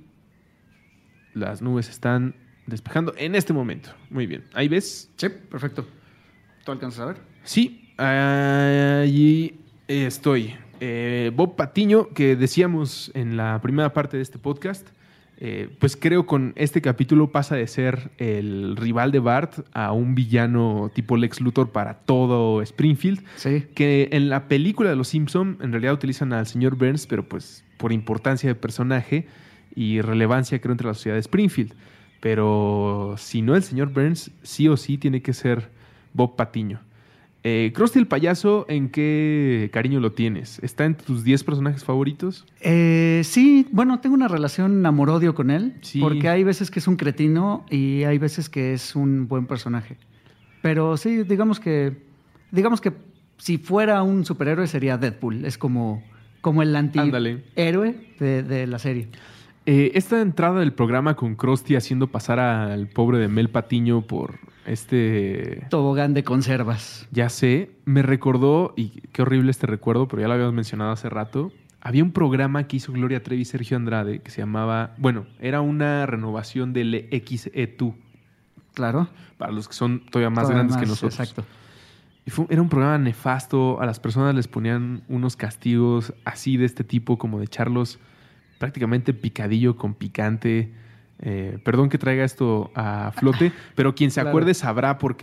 Las nubes están despejando en este momento. Muy bien. ¿Ahí ves? Sí, perfecto. ¿Tú alcanzas a ver? Sí. Allí estoy. Bob Patiño, que decíamos en la primera parte de este podcast, pues creo con este capítulo pasa de ser el rival de Bart a un villano tipo Lex Luthor para todo Springfield. Sí. Que en la película de Los Simpson en realidad utilizan al señor Burns, pero pues por importancia de personaje y relevancia creo entre la sociedad de Springfield. Pero si no el señor Burns, sí o sí tiene que ser Bob Patiño. Krusty el payaso, ¿en qué cariño lo tienes? ¿Está en tus 10 personajes favoritos? Sí, bueno, tengo una relación amor-odio con él, Sí. porque hay veces que es un cretino y hay veces que es un buen personaje. Pero sí, digamos que si fuera un superhéroe sería Deadpool. Es como el antihéroe de la serie. Esta entrada del programa con Krusty haciendo pasar al pobre de Mel Patiño por tobogán de conservas. Ya sé, me recordó, y qué horrible este recuerdo, pero ya lo habíamos mencionado hace rato. Había un programa que hizo Gloria Trevi y Sergio Andrade que se llamaba, era una renovación del XE2. Claro. Para los que son todavía más grandes que nosotros. Exacto. Y era un programa nefasto. A las personas les ponían unos castigos así de este tipo, como de echarlos prácticamente picadillo con picante. Perdón que traiga esto a flote, pero quien se acuerde sabrá por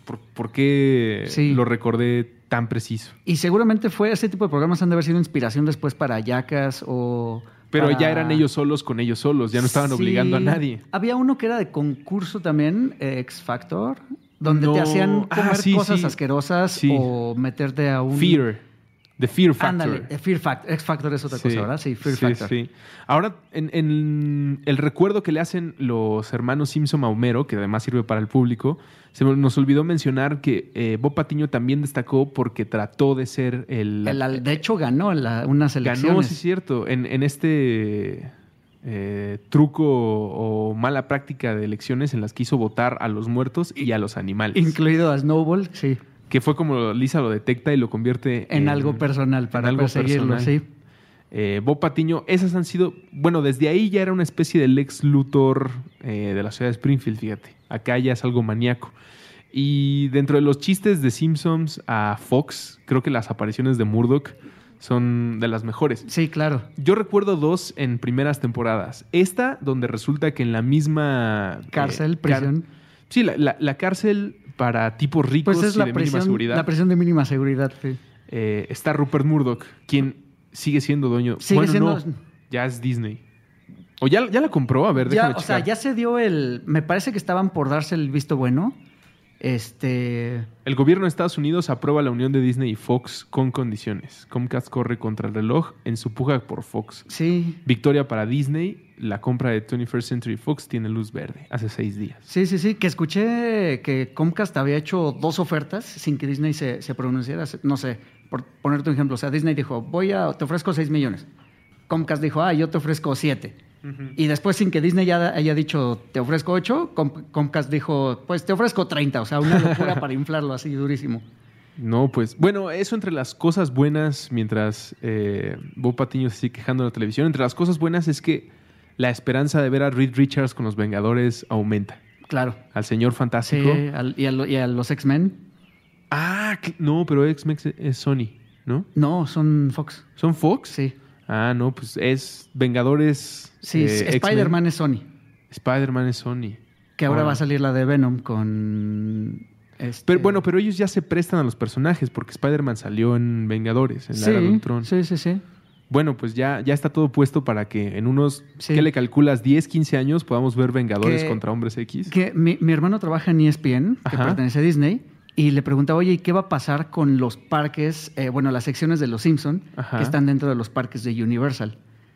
qué Sí. lo recordé tan preciso. Y seguramente ese tipo de programas han de haber sido inspiración después para Jackass o... Pero para... ya eran ellos solos con ellos solos, ya no estaban obligando a nadie. Había uno que era de concurso también, X Factor, donde te hacían comer cosas asquerosas o meterte a un... The Fear Factor. Ándale, Fear Factor. X Factor es otra cosa, ¿verdad? Sí, Fear Factor. Sí. Ahora, en el recuerdo que le hacen los hermanos Simpson a Homero, que además sirve para el público, nos olvidó mencionar que Bob Patiño también destacó porque trató de ser de hecho, ganó unas elecciones. Ganó, sí es cierto, en este truco o mala práctica de elecciones en las que hizo votar a los muertos y a los animales. Incluido a Snowball, sí. Que fue como Lisa lo detecta y lo convierte en algo personal para perseguirlo, sí. Bob Patiño, esas han sido... desde ahí ya era una especie de Lex Luthor de la ciudad de Springfield, fíjate. Acá ya es algo maníaco. Y dentro de los chistes de Simpsons a Fox, creo que las apariciones de Murdoch son de las mejores. Sí, claro. Yo recuerdo 2 en primeras temporadas. Esta, donde resulta que en la misma... Cárcel, prisión. Sí, la cárcel para tipos ricos pues es y de mínima seguridad. La prisión de mínima seguridad, sí. Está Rupert Murdoch, quien sigue siendo dueño. No, ya es Disney. ¿O ya la compró? A ver, déjame checar. O sea, ya se dio me parece que estaban por darse el visto bueno. El gobierno de Estados Unidos aprueba la unión de Disney y Fox con condiciones. Comcast corre contra el reloj en su puja por Fox. Sí. Victoria para Disney. La compra de 21st Century Fox tiene luz verde hace 6 días. Sí. Que escuché que Comcast había hecho 2 ofertas sin que Disney se pronunciara. No sé, por ponerte un ejemplo. O sea, Disney dijo, te ofrezco 6 millones. Comcast dijo, yo te ofrezco 7. Y después, sin que Disney ya haya dicho, te ofrezco 8, Comcast dijo, pues te ofrezco 30. O sea, una locura para inflarlo así durísimo. No, pues, bueno, eso entre las cosas buenas, mientras Bob Patiño se sigue quejando en la televisión, entre las cosas buenas es que la esperanza de ver a Reed Richards con los Vengadores aumenta. Claro. Al Señor Fantástico. Sí, y a los X-Men. Ah, no, pero X-Men es Sony, ¿no? No, son Fox. ¿Son Fox? Sí. Ah, no, pues es Vengadores. Sí, Spider-Man es Sony. Spider-Man es Sony. Que ahora va a salir la de Venom con... Pero bueno, pero ellos ya se prestan a los personajes porque Spider-Man salió en Vengadores, en la Era de Ultron. Sí. Bueno, pues ya está todo puesto para que en unos, ¿qué le calculas? 10, 15 años podamos ver Vengadores contra Hombres X. Que mi hermano trabaja en ESPN, que pertenece a Disney, y le preguntaba, oye, ¿y qué va a pasar con los parques, las secciones de Los Simpson que están dentro de los parques de Universal?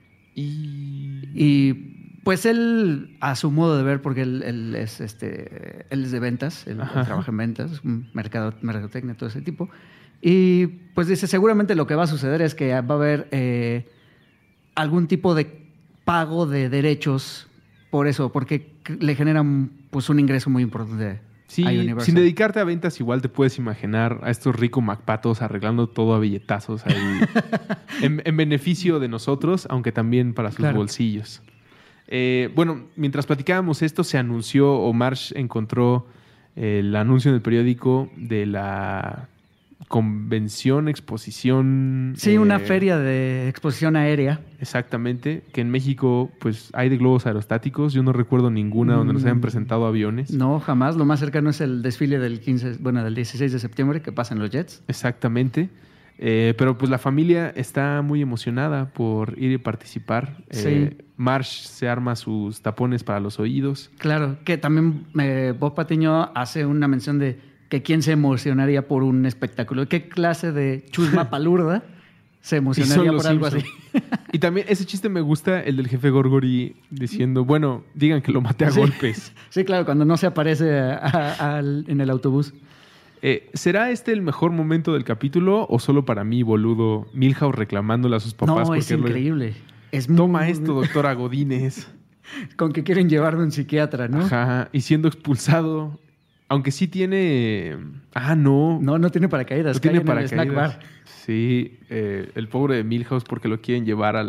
Y pues él, a su modo de ver, porque él es de ventas, él trabaja en ventas, es un mercadotecnia, todo ese tipo. Y pues dice, seguramente lo que va a suceder es que va a haber algún tipo de pago de derechos por eso, porque le generan pues un ingreso muy importante. Sí, sin dedicarte a ventas igual te puedes imaginar a estos ricos MacPatos arreglando todo a billetazos ahí en beneficio de nosotros, aunque también para sus bolsillos. Bueno, mientras platicábamos esto, se anunció, o Marsh encontró el anuncio en el periódico de la exposición... Sí, una feria de exposición aérea. Exactamente, que en México pues hay de globos aerostáticos. Yo no recuerdo ninguna donde nos hayan presentado aviones. No, jamás. Lo más cercano es el desfile del 16 de septiembre que pasan los jets. Exactamente. Pero pues la familia está muy emocionada por ir y participar. Marsh se arma sus tapones para los oídos. Claro, que también Bob Patiño hace una mención de que quién se emocionaría por un espectáculo. ¿Qué clase de chusma palurda se emocionaría por algo así? Y también ese chiste me gusta, el del jefe Gorgory diciendo, bueno, digan que lo maté a golpes. Sí, claro, cuando no se aparece en el autobús. ¿Será este el mejor momento del capítulo o solo para mí, boludo, Milhouse reclamándole a sus papás? No, es increíble. Toma esto, doctora Godínez. Con que quieren llevarme a un psiquiatra, ¿no? Ajá, y siendo expulsado. Aunque sí tiene... No. No tiene paracaídas. No tiene paracaídas. En el snack bar. Sí, el pobre de Milhouse porque lo quieren llevar a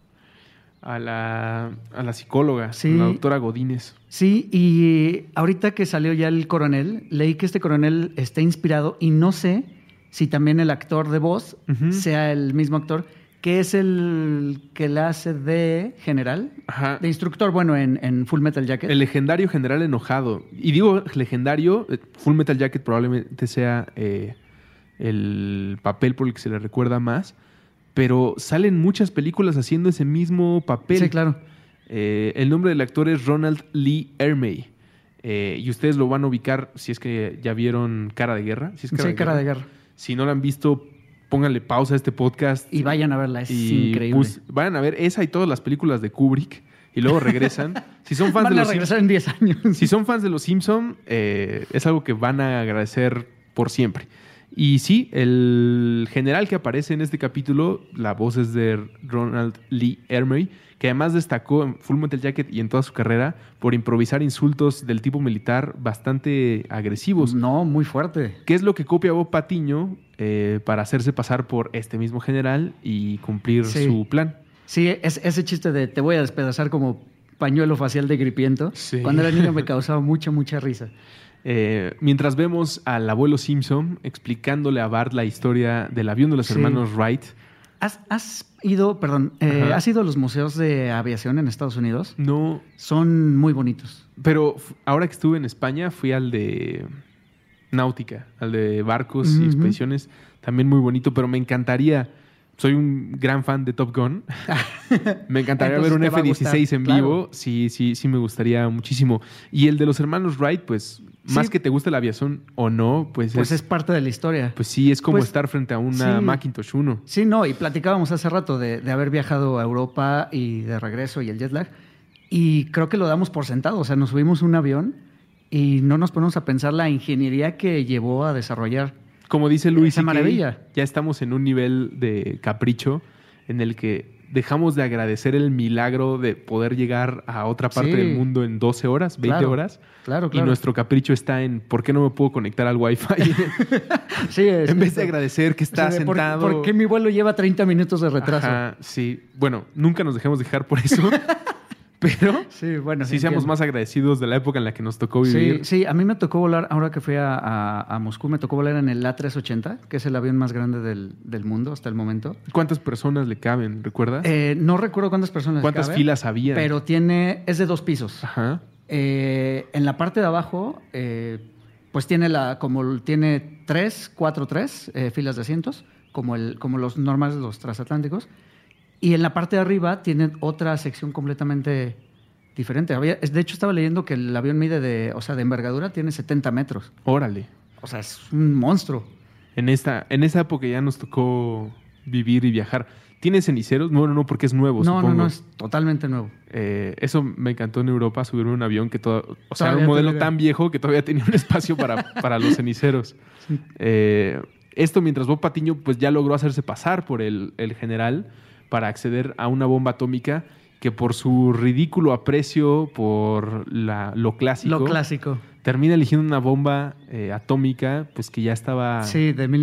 la psicóloga, sí, la doctora Godínez. Sí, y ahorita que salió ya el coronel, leí que este coronel está inspirado y no sé si también el actor de voz sea el mismo actor, que es el que la hace de general, de instructor, bueno, en Full Metal Jacket. El legendario general enojado. Y digo legendario, Full Metal Jacket probablemente sea el papel por el que se le recuerda más, pero salen muchas películas haciendo ese mismo papel. Sí, claro. El nombre del actor es Ronald Lee Ermey. Y ustedes lo van a ubicar si es que ya vieron Cara de Guerra. Cara de Guerra. Si no la han visto, pónganle pausa a este podcast. Y vayan a verla, es increíble. Vayan a ver esa y todas las películas de Kubrick y luego regresan. Si son fans van a regresar en 10 años. Si son fans de Los Simpson, es algo que van a agradecer por siempre. Y sí, el general que aparece en este capítulo, la voz es de Ronald Lee Ermey, que además destacó en Full Metal Jacket y en toda su carrera por improvisar insultos del tipo militar bastante agresivos. No, muy fuerte. ¿Qué es lo que copia Bob Patiño para hacerse pasar por este mismo general y cumplir su plan? Sí, ese chiste de te voy a despedazar como pañuelo facial de gripiento. Sí. Cuando era niño me causaba mucha risa. Mientras vemos al abuelo Simpson explicándole a Bart la historia del avión de los hermanos Wright. ¿Has ido a los museos de aviación en Estados Unidos? No. Son muy bonitos. Pero ahora que estuve en España fui al de náutica, al de barcos y expediciones, también muy bonito, pero me encantaría... Soy un gran fan de Top Gun. Me encantaría ver un F-16 en vivo. Sí, me gustaría muchísimo. Y el de los hermanos Wright, pues, más que te guste la aviación o no, pues es parte de la historia. Pues sí, es como estar frente a una Macintosh 1. Sí, no, y platicábamos hace rato de haber viajado a Europa y de regreso y el jet lag. Y creo que lo damos por sentado. O sea, nos subimos a un avión y no nos ponemos a pensar la ingeniería que llevó a desarrollar. Como dice Luis, maravilla. Ya estamos en un nivel de capricho en el que dejamos de agradecer el milagro de poder llegar a otra parte del mundo en 12 horas, 20 horas. Claro. Y nuestro capricho está en ¿por qué no me puedo conectar al Wi-Fi? Sí, en vez de agradecer que está sentado. ¿Por qué mi vuelo lleva 30 minutos de retraso? Ajá, sí. Bueno, nunca nos dejemos dejar por eso. Pero sí seamos más agradecidos de la época en la que nos tocó vivir. Sí, a mí me tocó volar, ahora que fui a Moscú, me tocó volar en el A380, que es el avión más grande del mundo hasta el momento. ¿Cuántas personas le caben, recuerdas? No recuerdo cuántas personas le caben. ¿Cuántas filas había? Pero es de 2 pisos. Ajá. En la parte de abajo, pues tiene tiene 4 filas de asientos, como los normales de los transatlánticos. Y en la parte de arriba tiene otra sección completamente diferente. De hecho, estaba leyendo que el avión mide de envergadura, tiene 70 metros. Órale. O sea, es un monstruo. En esa época ya nos tocó vivir y viajar. ¿Tiene ceniceros? No, porque es nuevo, supongo. No, es totalmente nuevo. Eso me encantó en Europa, subirme a un avión que era un modelo tan viejo que todavía tenía un espacio para los ceniceros. Sí. Esto mientras Bob Patiño pues ya logró hacerse pasar por el general para acceder a una bomba atómica que por su ridículo aprecio por lo clásico, termina eligiendo una bomba atómica pues que ya estaba... Sí, de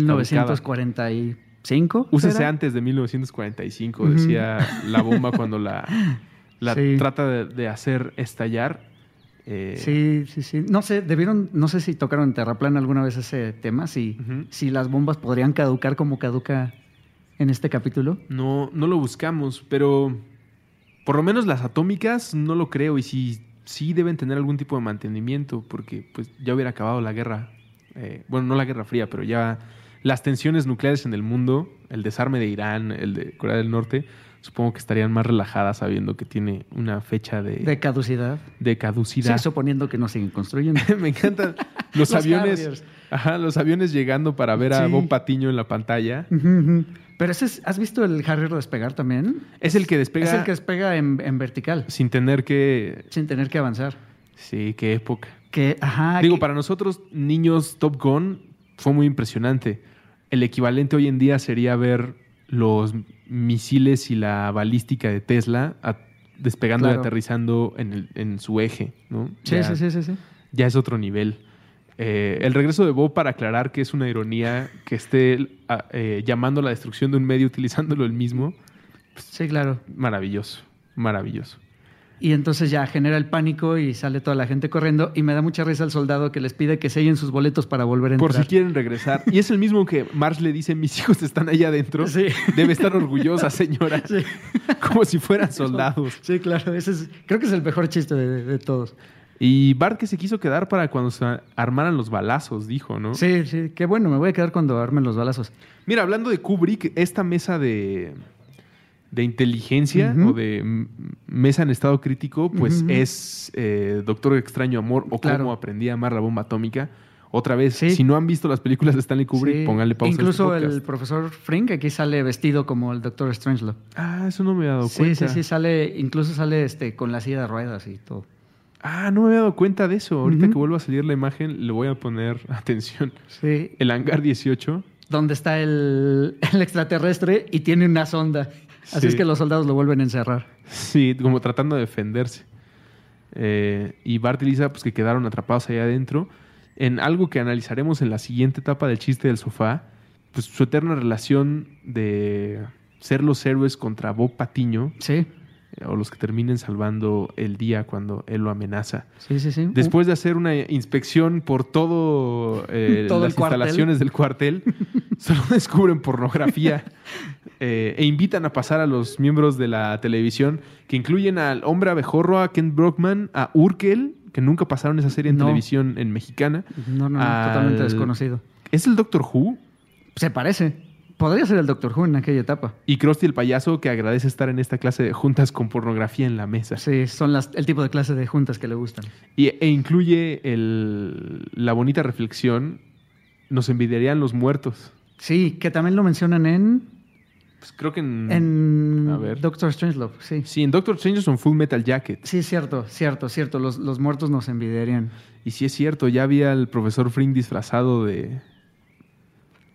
1945. Úsese antes de 1945, decía la bomba cuando la trata de hacer estallar. Sí. No sé si tocaron en Terraplán alguna vez ese tema, si las bombas podrían caducar como caduca en este capítulo. No lo buscamos, pero por lo menos las atómicas no lo creo, y sí deben tener algún tipo de mantenimiento, porque pues ya hubiera acabado la guerra, no la Guerra Fría, pero ya las tensiones nucleares en el mundo, el desarme de Irán, el de Corea del Norte, supongo que estarían más relajadas sabiendo que tiene una fecha de caducidad. Sí, suponiendo que no siguen construyendo. Me encantan los aviones. Harriers. Ajá, los aviones llegando para ver a Bob Patiño en la pantalla. Pero ¿has visto el Harrier despegar también? Es el que despega. Es el que despega en vertical. Sin tener que avanzar. Sí, qué época. Para nosotros, niños, Top Gun fue muy impresionante. El equivalente hoy en día sería ver los misiles y la balística de Tesla despegando y aterrizando en su eje, ¿no? Sí. Ya es otro nivel. El regreso de Bob, para aclarar que es una ironía que esté llamando a la destrucción de un medio utilizándolo él mismo. Sí, claro. Maravilloso. Y entonces ya genera el pánico y sale toda la gente corriendo, y me da mucha risa el soldado que les pide que sellen sus boletos para volver a entrar. Por si quieren regresar. Y es el mismo que Marge le dice: mis hijos están allá adentro. Sí. Debe estar orgullosa, señora. Sí. Como si fueran soldados. Sí, claro. Creo que es el mejor chiste de todos. Y Bart, que se quiso quedar para cuando se armaran los balazos, dijo, ¿no? Sí, qué bueno, me voy a quedar cuando armen los balazos. Mira, hablando de Kubrick, esta mesa de inteligencia o de mesa en estado crítico, pues es Doctor Extraño Amor o Cómo aprendí a amar la bomba atómica. Otra vez, si no han visto las películas de Stanley Kubrick, pónganle pausa. Incluso el profesor Frink aquí sale vestido como el Doctor Strangelove. Eso no me había dado cuenta. Sí, incluso sale con la silla de ruedas y todo. No me había dado cuenta de eso. Ahorita que vuelva a salir la imagen, le voy a poner atención. Sí. El hangar 18. Donde está el extraterrestre y tiene una sonda. Así es que los soldados lo vuelven a encerrar. Sí, como tratando de defenderse. Y Bart y Lisa, pues que quedaron atrapados allá adentro. En algo que analizaremos en la siguiente etapa del chiste del sofá, pues su eterna relación de ser los héroes contra Bob Patiño. Sí. O los que terminen salvando el día cuando él lo amenaza. Sí. Después de hacer una inspección por todo las instalaciones del cuartel, solo descubren pornografía e invitan a pasar a los miembros de la televisión, que incluyen al Hombre Abejorro, a Kent Brockman, a Urkel, que nunca pasaron esa serie en televisión en mexicana. No, totalmente desconocido. ¿Es el Doctor Who? Se parece. Podría ser el Doctor Who en aquella etapa. Y Krusty el payaso, que agradece estar en esta clase de juntas con pornografía en la mesa. Sí, son el tipo de clase de juntas que le gustan. E incluye la bonita reflexión: nos envidiarían los muertos. Sí, que también lo mencionan en... Pues creo que en Doctor Strangelove, sí. Sí, en Doctor Strangelove son Full Metal Jacket. Sí, cierto. Los muertos nos envidiarían. Y sí es cierto, ya había el profesor Frink disfrazado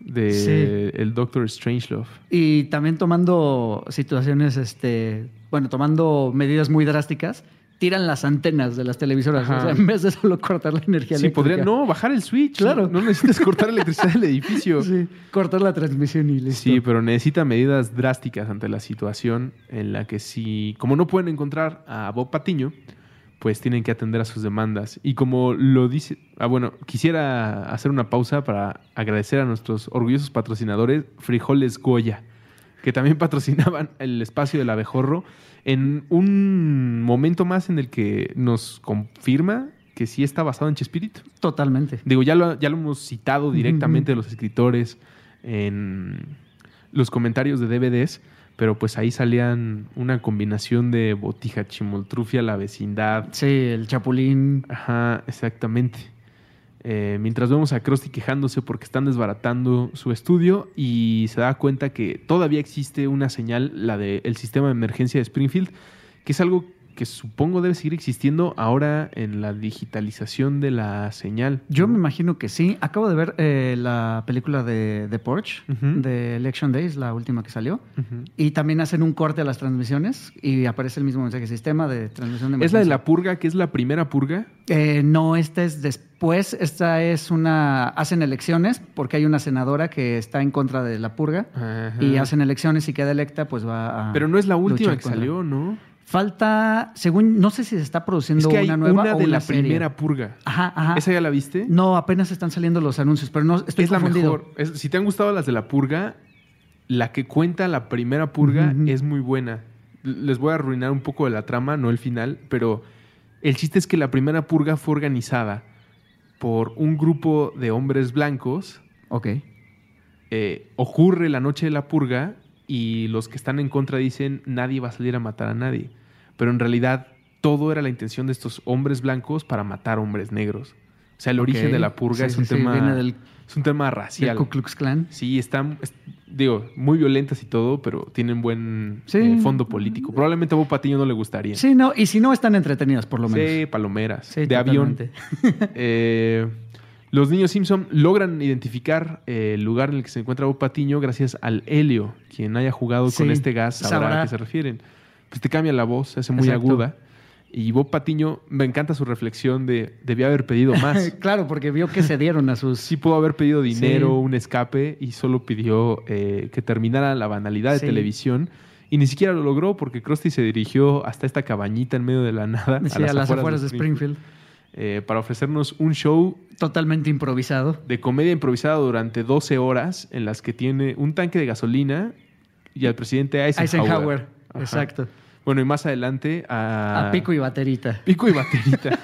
de el Doctor Strangelove. Y también tomando situaciones, tomando medidas muy drásticas, tiran las antenas de las televisoras. Ajá. O sea, en vez de solo cortar la energía Sí, eléctrica. podrían bajar el switch. Claro. No necesitas cortar la electricidad del edificio. Sí, cortar la transmisión y listo. Sí, pero necesita medidas drásticas ante la situación en la que como no pueden encontrar a Bob Patiño, pues tienen que atender a sus demandas. Y como lo dice... quisiera hacer una pausa para agradecer a nuestros orgullosos patrocinadores Frijoles Goya, que también patrocinaban el espacio del abejorro en un momento más en el que nos confirma que sí está basado en Chespirito. Totalmente. Digo, ya lo hemos citado directamente de los escritores en los comentarios de DVDs, pero pues ahí salían una combinación de Botija, Chimoltrufia, La Vecindad. Sí, el Chapulín. Ajá, exactamente. Mientras vemos a Krusty quejándose porque están desbaratando su estudio y se da cuenta que todavía existe una señal, la del sistema de emergencia de Springfield, que es algo que supongo debe seguir existiendo ahora en la digitalización de la señal. Yo me imagino que sí. Acabo de ver la película de The Purge, de Election Days, la última que salió. Y también hacen un corte a las transmisiones y aparece el mismo mensaje, sistema de transmisión de emergencia. ¿Es la de la purga, que es la primera purga? No, esta es después. Esta es hacen elecciones porque hay una senadora que está en contra de la purga. Ajá. Y hacen elecciones y queda electa, pues va a... Pero no es la última que salió, ¿no? Falta, según, no sé si se está produciendo una nueva una o de la serie. Primera purga. Ajá. ¿Esa ya la viste? No, apenas están saliendo los anuncios, pero no estoy confundido. La mejor. Si te han gustado las de la purga, la que cuenta la primera purga es muy buena. Les voy a arruinar un poco de la trama, no el final, pero el chiste es que la primera purga fue organizada por un grupo de hombres blancos. Ok. Ocurre la noche de la purga y los que están en contra dicen nadie va a salir a matar a nadie. Pero en realidad todo era la intención de estos hombres blancos para matar hombres negros. O sea, el origen de la purga es un tema racial. ¿Del Ku Klux Klan? Sí, están, muy violentas y todo, pero tienen buen fondo político. Probablemente a Bob Patiño no le gustaría. Sí, no, y si no, están entretenidas por lo menos. Sí, palomeras, sí, de totalmente. Avión. Los niños Simpson logran identificar el lugar en el que se encuentra Bob Patiño gracias al helio. Quien haya jugado con este gas sabrá a qué se refieren. Pues te cambia la voz, se hace muy aguda. Y Bob Patiño, me encanta su reflexión de debía haber pedido más. Claro, porque vio que se dieron a sus... Sí pudo haber pedido dinero, un escape, y solo pidió que terminara la banalidad de televisión. Y ni siquiera lo logró porque Krusty se dirigió hasta esta cabañita en medio de la nada. Sí, a las afueras de Springfield. Para ofrecernos un show totalmente improvisado. De comedia improvisada durante 12 horas en las que tiene un tanque de gasolina y al presidente Eisenhower. Exacto. Bueno, y más adelante a Pico y Baterita. Pico y Baterita.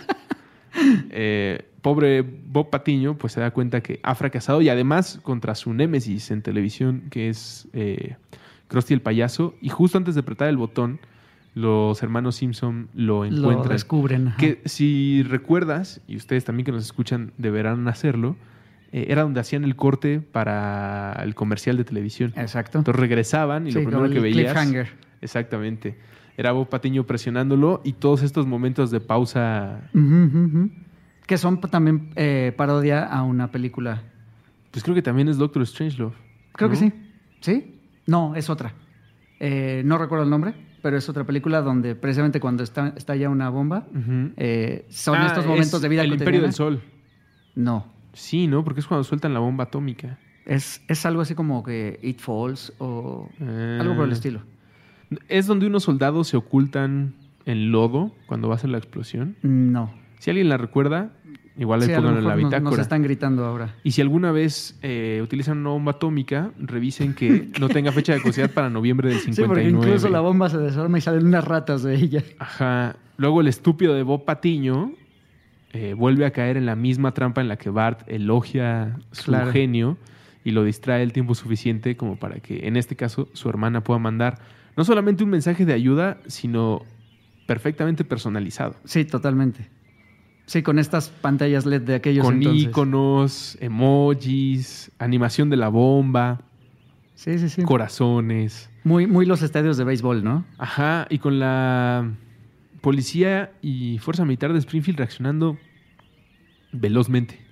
Pobre Bob Patiño pues se da cuenta que ha fracasado y además contra su némesis en televisión que es Krusty el payaso, y justo antes de apretar el botón los hermanos Simpson lo encuentran. Lo descubren. Ajá. Que si recuerdas, y ustedes también que nos escuchan deberán hacerlo, era donde hacían el corte para el comercial de televisión. Exacto. Entonces regresaban y lo primero que veías... Cliffhanger. Exactamente. Era Bob Patiño presionándolo y todos estos momentos de pausa... Que son también parodia a una película. Pues creo que también es Doctor Strangelove. Creo que sí. ¿Sí? No, es otra. No recuerdo el nombre, pero es otra película donde precisamente cuando está ya una bomba, son estos momentos de vida El cotidiana. Imperio del Sol. No. Sí, ¿no? Porque es cuando sueltan la bomba atómica. Es algo así como que It Falls o algo por el estilo. ¿Es donde unos soldados se ocultan en lodo cuando va a ser la explosión? No. Si alguien la recuerda, igual ahí pónganlo en la bitácora. Nos están gritando ahora. Y si alguna vez utilizan una bomba atómica, revisen que no tenga fecha de caducidad para noviembre del 59. Sí, porque incluso la bomba se desarma y salen unas ratas de ella. Ajá. Luego el estúpido de Bob Patiño vuelve a caer en la misma trampa en la que Bart elogia su genio y lo distrae el tiempo suficiente como para que, en este caso, su hermana pueda mandar no solamente un mensaje de ayuda, sino perfectamente personalizado. Sí, totalmente. Sí, con estas pantallas LED de aquellos entonces. Con íconos, emojis, animación de la bomba. Sí. Corazones. Muy los estadios de béisbol, ¿no? Ajá, y con la policía y fuerza militar de Springfield reaccionando velozmente.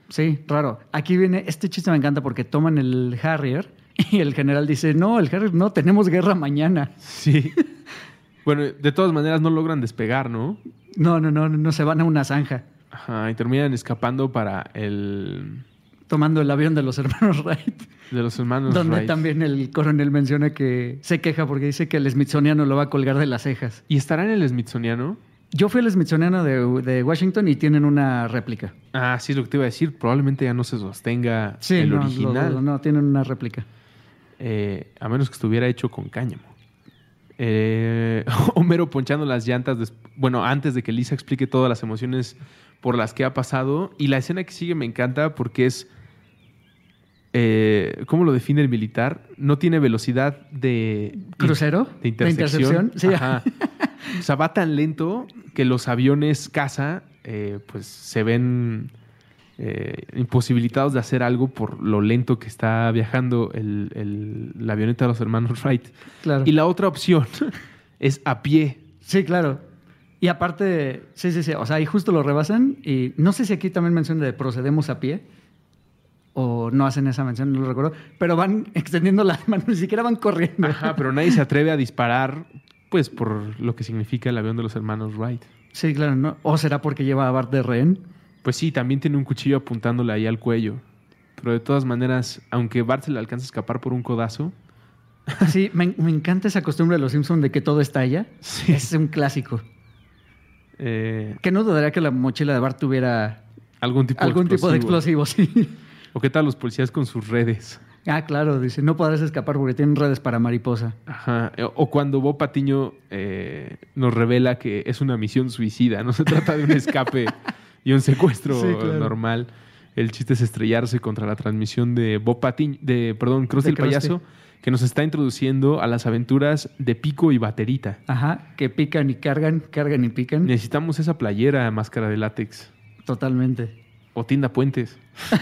Sí, raro. Aquí viene, este chiste me encanta porque toman el Harrier y el general dice, no, el Harrier no, tenemos guerra mañana. Sí. Bueno, de todas maneras no logran despegar, ¿no? No, se van a una zanja. Ajá, y terminan escapando para Tomando el avión de los hermanos Wright. De los hermanos Donde Wright. también el coronel menciona que se queja porque dice que el Smithsoniano lo va a colgar de las cejas. ¿Y estará en el Smithsoniano? Yo fui al Smithsoniano de Washington y tienen una réplica. Ah, sí, es lo que te iba a decir. Probablemente ya no se sostenga el original. No, tienen una réplica. A menos que estuviera hecho con cáñamo. Homero ponchando las llantas, antes de que Lisa explique todas las emociones por las que ha pasado. Y la escena que sigue me encanta porque es... ¿cómo lo define el militar? No tiene velocidad de... ¿Crucero? De intersección. Sí. Ajá. O sea, va tan lento que los aviones caza pues se ven imposibilitados de hacer algo por lo lento que está viajando la avioneta de los hermanos Wright. Claro. Y la otra opción es a pie. Sí, claro. Y aparte, sí. O sea, ahí justo lo rebasan y no sé si aquí también mencionan de procedemos a pie o no hacen esa mención, no lo recuerdo, pero van extendiendo las manos, ni siquiera van corriendo. Ajá, pero nadie se atreve a disparar pues por lo que significa el avión de los hermanos Wright. Sí, claro, ¿no? ¿O será porque lleva a Bart de rehén? Pues sí, también tiene un cuchillo apuntándole ahí al cuello. Pero de todas maneras, aunque Bart se le alcanza a escapar por un codazo... Sí, me encanta esa costumbre de los Simpsons de que todo estalla. Sí. Es un clásico. Que no dudaría que la mochila de Bart tuviera algún tipo de explosivo, sí. ¿O qué tal los policías con sus redes? Ah, claro, dice, no podrás escapar porque tienen redes para mariposa. Ajá. O cuando Bob Patiño nos revela que es una misión suicida, no se trata de un escape y un secuestro normal. El chiste es estrellarse contra la transmisión de Bob Patiño, Krusty el Payaso, que nos está introduciendo a las aventuras de Pico y Baterita. Ajá, que pican y cargan y pican. Necesitamos esa playera, máscara de látex. Totalmente. O Tienda Puentes.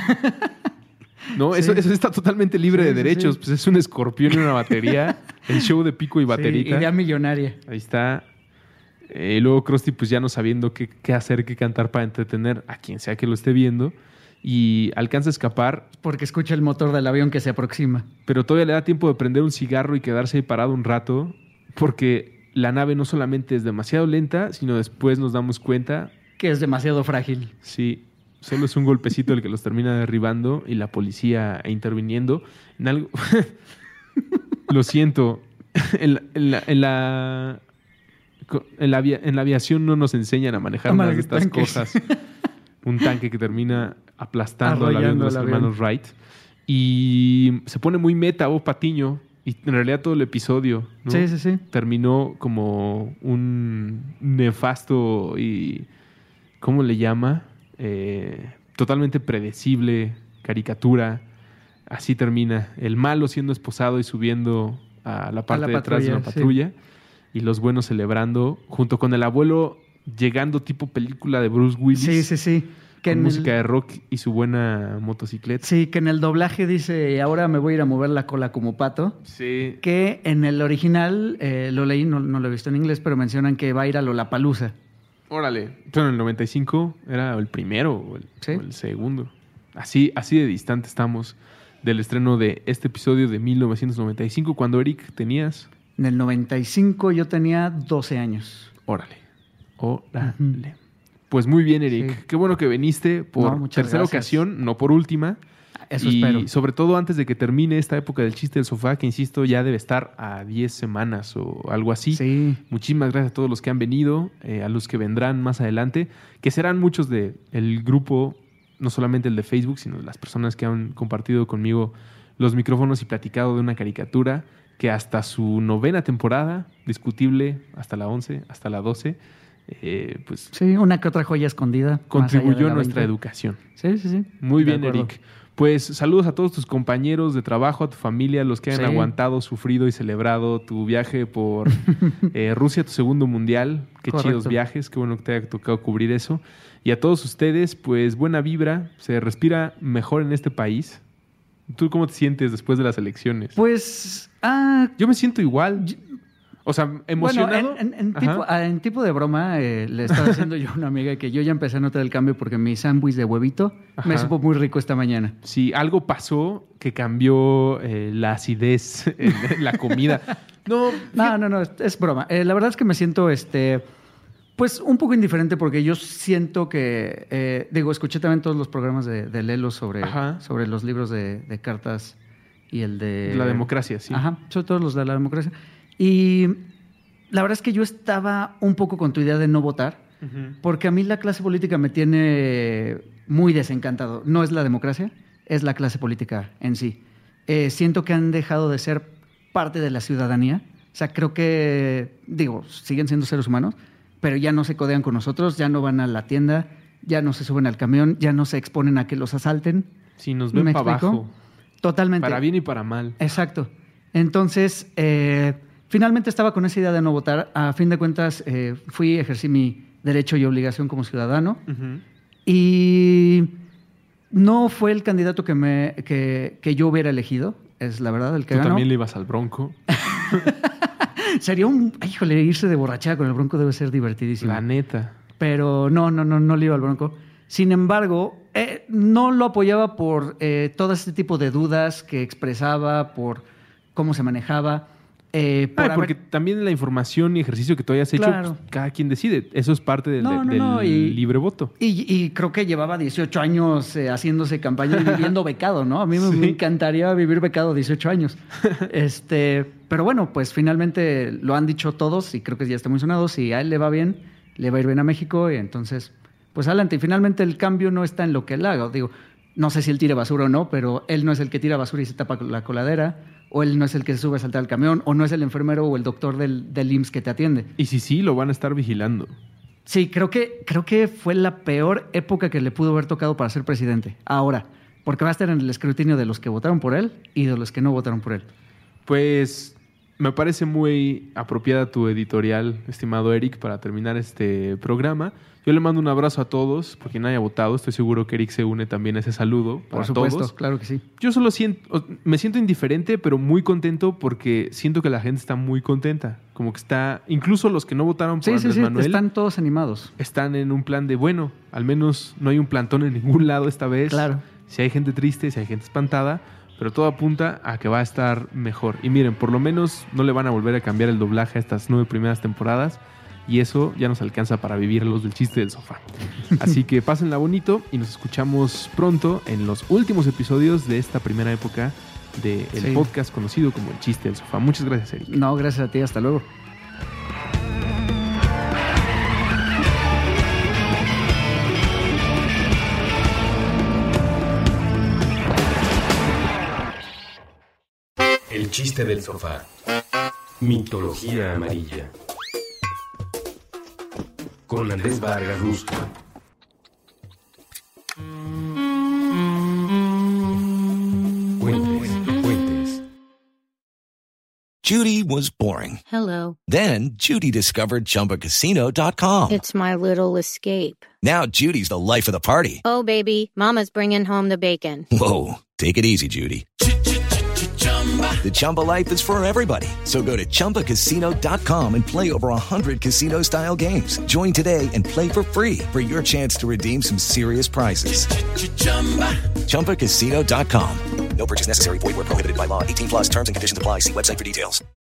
No, eso está totalmente libre de derechos. Sí. Pues es un escorpión y una batería. El show de Pico y Baterita. Sí, idea millonaria. Ahí está. Luego Krusty, pues ya no sabiendo qué hacer, qué cantar para entretener a quien sea que lo esté viendo. Y alcanza a escapar. Porque escucha el motor del avión que se aproxima. Pero todavía le da tiempo de prender un cigarro y quedarse ahí parado un rato. Porque la nave no solamente es demasiado lenta, sino después nos damos cuenta... que es demasiado frágil. Sí. Solo es un golpecito el que los termina derribando y la policía interviniendo. En algo... Lo siento. En la aviación no nos enseñan a manejar nada de estas cosas. Un tanque que termina aplastando al avión de los hermanos Wright. Y se pone muy meta Bob Patiño. Y en realidad todo el episodio, ¿no? Sí. Terminó como un nefasto y... ¿cómo le llama? Totalmente predecible, caricatura. Así termina. El malo siendo esposado y subiendo a la parte de atrás de una patrulla. Sí. Y los buenos celebrando, junto con el abuelo llegando tipo película de Bruce Willis. Sí. Con música de rock y su buena motocicleta. Sí, que en el doblaje dice, ahora me voy a ir a mover la cola como pato. Sí. Que en el original, lo leí, no lo he visto en inglés, pero mencionan que va a ir a Lollapalooza. Órale. Pero en el 95 era el primero o el segundo. Así de distante estamos del estreno de este episodio de 1995. Cuando, Eric, tenías... En el 95 yo tenía 12 años. Órale. Pues muy bien, Eric. Sí. Qué bueno que viniste por tercera ocasión, no por última. Eso espero. Y sobre todo antes de que termine esta época del chiste del sofá, que insisto, ya debe estar a 10 semanas o algo así. Sí. Muchísimas gracias a todos los que han venido, a los que vendrán más adelante, que serán muchos del grupo, no solamente el de Facebook, sino las personas que han compartido conmigo los micrófonos y platicado de una caricatura que hasta su 9ª temporada, discutible, hasta la 11, hasta la 12, pues... Sí, una que otra joya escondida. Contribuyó a nuestra educación. Sí. Muy bien, Eric. Pues saludos a todos tus compañeros de trabajo, a tu familia, los que han aguantado, sufrido y celebrado tu viaje por Rusia, tu segundo mundial. Qué chidos viajes, qué bueno que te haya tocado cubrir eso. Y a todos ustedes, pues buena vibra, se respira mejor en este país. ¿Tú cómo te sientes después de las elecciones? Pues... yo me siento igual. O sea, emocionado. Bueno, en tipo de broma, le estaba haciendo yo a una amiga que yo ya empecé a notar el cambio porque mi sándwich de huevito me supo muy rico esta mañana. Sí, algo pasó que cambió la acidez en la comida. No, es broma. La verdad es que me siento pues un poco indiferente porque yo siento que, escuché también todos los programas de Lelo sobre los libros de cartas y el de... La democracia, sí. Ajá, sobre todo los de la democracia. Y la verdad es que yo estaba un poco con tu idea de no votar, porque a mí la clase política me tiene muy desencantado. No es la democracia, es la clase política en sí. Siento que han dejado de ser parte de la ciudadanía. O sea, creo que, siguen siendo seres humanos, pero ya no se codean con nosotros, ya no van a la tienda, ya no se suben al camión, ya no se exponen a que los asalten. Sí, nos ven para abajo. Totalmente. Para bien y para mal. Exacto. Entonces, finalmente estaba con esa idea de no votar. A fin de cuentas, ejercí mi derecho y obligación como ciudadano. Y no fue el candidato que yo hubiera elegido, es la verdad, el que ganó. ¿Tú también le ibas al Bronco? Sería irse de borrachada con el Bronco debe ser divertidísimo. La neta. Pero no le iba al Bronco. Sin embargo, no lo apoyaba por todo este tipo de dudas que expresaba, por cómo se manejaba. Porque también la información y ejercicio que tú hayas hecho, claro, pues, cada quien decide. Eso es parte del libre voto. Y creo que llevaba 18 años haciéndose campaña y viviendo becado, ¿no? A mí me encantaría vivir becado 18 años. Pero bueno, pues finalmente lo han dicho todos y creo que ya está muy sonado. Si a él le va bien, le va a ir bien a México y entonces, pues adelante. Y finalmente el cambio no está en lo que él haga. No sé si él tire basura o no, pero él no es el que tira basura y se tapa la coladera, o él no es el que se sube a saltar al camión, o no es el enfermero o el doctor del IMSS que te atiende. Y sí, lo van a estar vigilando. Sí, creo que fue la peor época que le pudo haber tocado para ser presidente. Ahora, porque va a estar en el escrutinio de los que votaron por él y de los que no votaron por él. Pues me parece muy apropiada tu editorial, estimado Eric, para terminar este programa. Yo le mando un abrazo a todos, por quien haya votado. Estoy seguro que Eric se une también a ese saludo para todos. Por supuesto, claro que sí. Yo solo me siento indiferente, pero muy contento porque siento que la gente está muy contenta. Como que está, incluso los que no votaron por Andrés Manuel, están todos animados. Están en un plan de, bueno, al menos no hay un plantón en ningún lado esta vez. Claro. Si hay gente triste, si hay gente espantada, pero todo apunta a que va a estar mejor. Y miren, por lo menos no le van a volver a cambiar el doblaje a estas 9 primeras temporadas. Y eso ya nos alcanza para vivir los del chiste del sofá. Así que pásenla bonito y nos escuchamos pronto en los últimos episodios de esta primera época del podcast conocido como El Chiste del Sofá. Muchas gracias, Eric. No, gracias a ti. Hasta luego. El Chiste del Sofá. Mitología amarilla. Con Andrés Vargas Rusco. Cuentes. Judy was boring. Hello. Then Judy discovered ChumbaCasino.com. It's my little escape. Now Judy's the life of the party. Oh, baby, mama's bringing home the bacon. Whoa, take it easy, Judy. The Chumba life is for everybody. So go to ChumbaCasino.com and play over 100 casino-style games. Join today and play for free for your chance to redeem some serious prizes. ChumbaCasino.com. No purchase necessary. Void where prohibited by law. 18+ terms and conditions apply. See website for details.